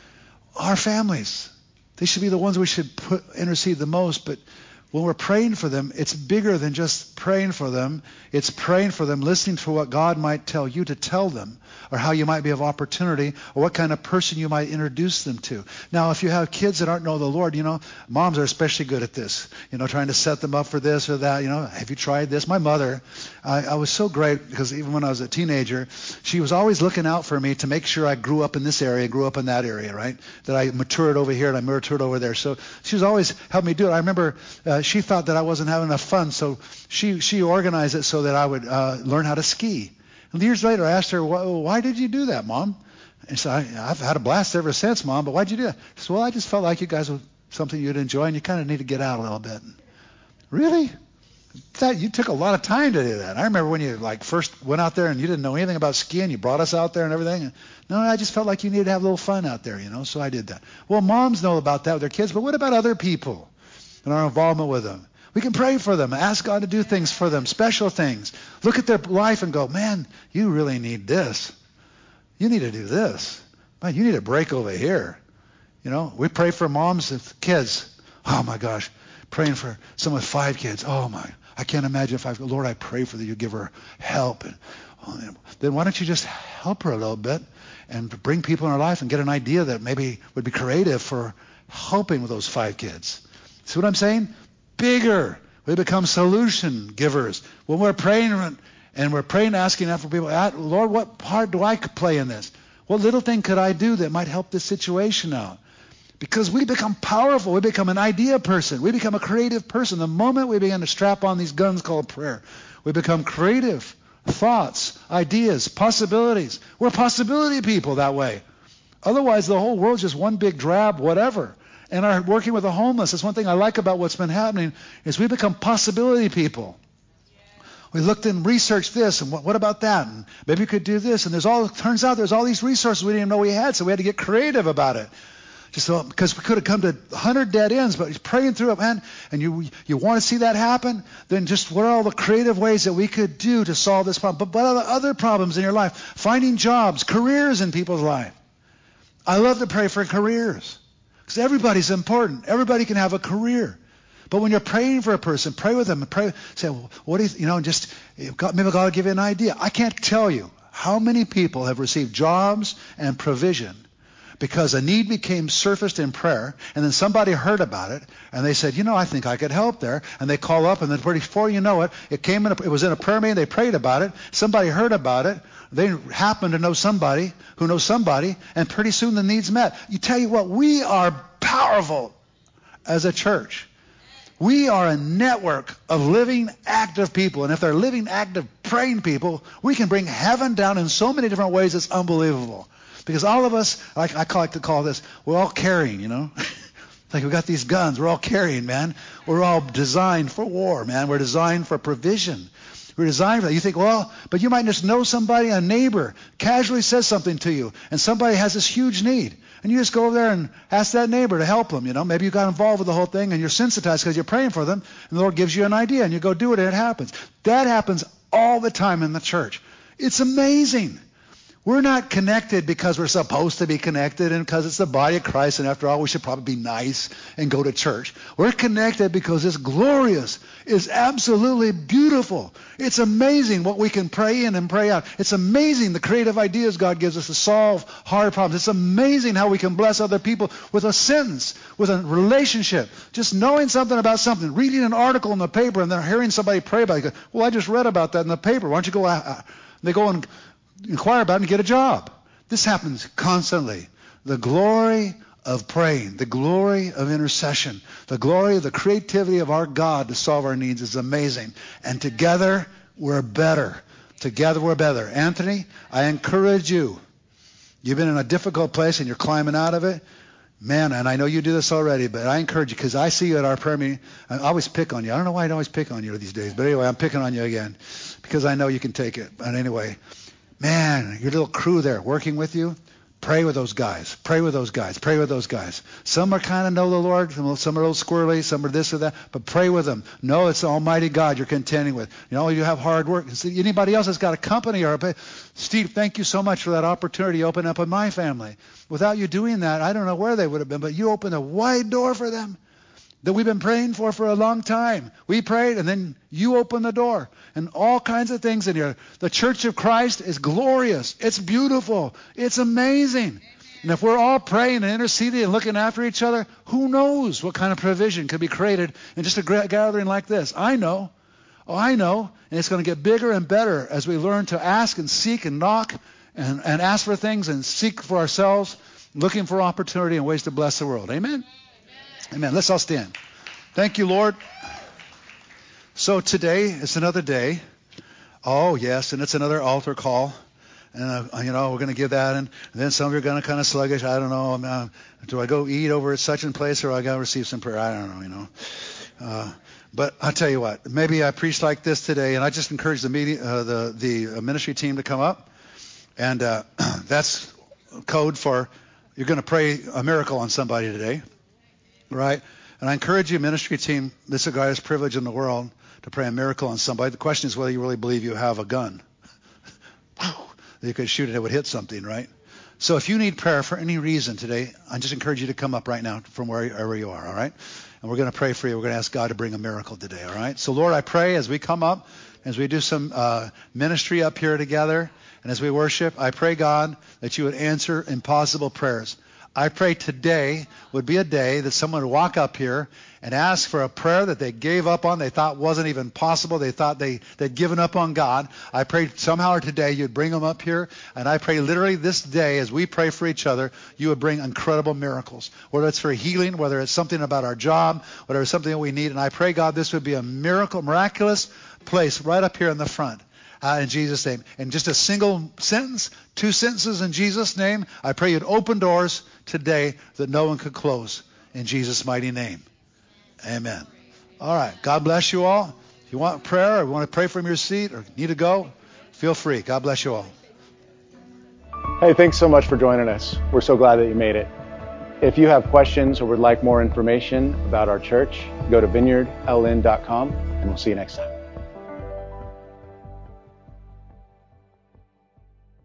our families, they should be the ones we should put, intercede the most, but when we're praying for them, it's bigger than just praying for them. It's praying for them, listening for what God might tell you to tell them, or how you might be of opportunity, or what kind of person you might introduce them to. Now, if you have kids that aren't know the Lord, you know, moms are especially good at this, you know, trying to set them up for this or that. You know, have you tried this? My mother, I, I was so great because even when I was a teenager, she was always looking out for me to make sure I grew up in this area, grew up in that area, right? That I matured over here and I matured over there. So she was always helping me do it. I remember uh, she thought that I wasn't having enough fun, so she she organized it so that I would uh, learn how to ski. And years later, I asked her, why did you do that, Mom? And she said, I've had a blast ever since, Mom, but why'd you do that? She said, well, I just felt like you guys were something you'd enjoy, and you kind of need to get out a little bit. Really? That, you took a lot of time to do that. I remember when you like first went out there and you didn't know anything about skiing. You brought us out there and everything. No, I just felt like you needed to have a little fun out there, you know, so I did that. Well, moms know about that with their kids, but what about other people and our involvement with them? We can pray for them, ask God to do things for them, special things. Look at their life and go, man, you really need this. You need to do this. Man, you need a break over here. You know, we pray for moms with kids. Oh, my gosh, praying for someone with five kids. Oh, my, I can't imagine if I, Lord, I pray for that you give her help. And, oh, then why don't you just help her a little bit and bring people in her life and get an idea that maybe would be creative for helping with those five kids. See what I'm saying? Bigger. We become solution givers. When we're praying and we're praying, asking that for people, Lord, what part do I play in this? What little thing could I do that might help this situation out? Because we become powerful. We become an idea person. We become a creative person. The moment we begin to strap on these guns called prayer, we become creative thoughts, ideas, possibilities. We're possibility people that way. Otherwise, the whole world's just one big drab whatever. And our working with the homeless, that's one thing I like about what's been happening, is we become possibility people. Yeah. We looked and researched this, and what, what about that? And maybe we could do this. And there's all, it turns out there's all these resources we didn't even know we had, so we had to get creative about it. Just so, because we could have come to a hundred dead ends, but praying through it, man, and you you want to see that happen, then just what are all the creative ways that we could do to solve this problem? But what are the other problems in your life? Finding jobs, careers in people's life. I love to pray for careers. Because everybody's important. Everybody can have a career. But when you're praying for a person, pray with them and pray. Say, well, what do you, you know, just, maybe God will give you an idea. I can't tell you how many people have received jobs and provision because a need became surfaced in prayer, and then somebody heard about it, and they said, you know, I think I could help there. And they call up, and then before you know it, it came in a, it was in a prayer meeting, they prayed about it, somebody heard about it, they happen to know somebody who knows somebody, and pretty soon the need's met. You tell you what, we are powerful as a church. We are a network of living, active people. And if they're living, active, praying people, we can bring heaven down in so many different ways, it's unbelievable. Because all of us, like I like to call this, we're all carrying, you know. Like we got these guns, we're all carrying, man. We're all designed for war, man. We're designed for provision. We're designed for that. You think, well, but you might just know somebody, a neighbor, casually says something to you, and somebody has this huge need. And you just go over there and ask that neighbor to help them. You know, maybe you got involved with the whole thing and you're sensitized because you're praying for them, and the Lord gives you an idea and you go do it and it happens. That happens all the time in the church. It's amazing. We're not connected because we're supposed to be connected and because it's the body of Christ, and after all, we should probably be nice and go to church. We're connected because it's glorious. It's absolutely beautiful. It's amazing what we can pray in and pray out. It's amazing the creative ideas God gives us to solve hard problems. It's amazing how we can bless other people with a sentence, with a relationship. Just knowing something about something, reading an article in the paper and then hearing somebody pray about it. Well, I just read about that in the paper. Why don't you go out? They go and inquire about it and get a job. This happens constantly. The glory of praying, the glory of intercession, the glory of the creativity of our God to solve our needs is amazing. And together, we're better. Together, we're better. Anthony, I encourage you. You've been in a difficult place and you're climbing out of it. Man, and I know you do this already, but I encourage you because I see you at our prayer meeting. I always pick on you. I don't know why I always pick on you these days, but anyway, I'm picking on you again because I know you can take it. But anyway, man, your little crew there working with you, pray with those guys. Pray with those guys. Pray with those guys. Some are kind of know the Lord. Some are a little squirrely. Some are this or that. But pray with them. Know it's the Almighty God you're contending with. You know, you have hard work. See, anybody else that's got a company or a... Steve, thank you so much for that opportunity to open up in my family. Without you doing that, I don't know where they would have been. But you opened a wide door for them that we've been praying for for a long time. We prayed, and then you opened the door. And all kinds of things in here. The Church of Christ is glorious. It's beautiful. It's amazing. Amen. And if we're all praying and interceding and looking after each other, who knows what kind of provision could be created in just a gathering like this? I know. Oh, I know. And it's going to get bigger and better as we learn to ask and seek and knock and, and ask for things and seek for ourselves, looking for opportunity and ways to bless the world. Amen? Amen. Amen. Let's all stand. Thank you, Lord. So today is another day. Oh, yes, and it's another altar call. And, uh, you know, we're going to give that. And, and then some of you are going to kind of sluggish. I don't know. Uh, do I go eat over at such and place or I got to receive some prayer? I don't know, you know. Uh, but I'll tell you what. Maybe I preach like this today, and I just encourage the media, uh, the, the ministry team to come up. And uh, that's code for you're going to pray a miracle on somebody today, right? And I encourage you, ministry team, this is the greatest privilege in the world, to pray a miracle on somebody. The question is whether you really believe you have a gun. You could shoot it, it would hit something, right? So if you need prayer for any reason today, I just encourage you to come up right now from wherever you are, all right? And we're going to pray for you. We're going to ask God to bring a miracle today, all right? So, Lord, I pray as we come up, as we do some uh, ministry up here together, and as we worship, I pray, God, that you would answer impossible prayers. I pray today would be a day that someone would walk up here and ask for a prayer that they gave up on, they thought wasn't even possible, they thought they, they'd given up on God. I pray somehow or today you'd bring them up here, and I pray literally this day as we pray for each other, you would bring incredible miracles, whether it's for healing, whether it's something about our job, whatever it's something that we need. And I pray, God, this would be a miracle, miraculous place right up here in the front. Uh, in Jesus' name. In just a single sentence, two sentences in Jesus' name, I pray you'd open doors today that no one could close. In Jesus' mighty name. Amen. All right. God bless you all. If you want prayer or want to pray from your seat or need to go, feel free. God bless you all. Hey, thanks so much for joining us. We're so glad that you made it. If you have questions or would like more information about our church, go to vineyard l n dot com and we'll see you next time.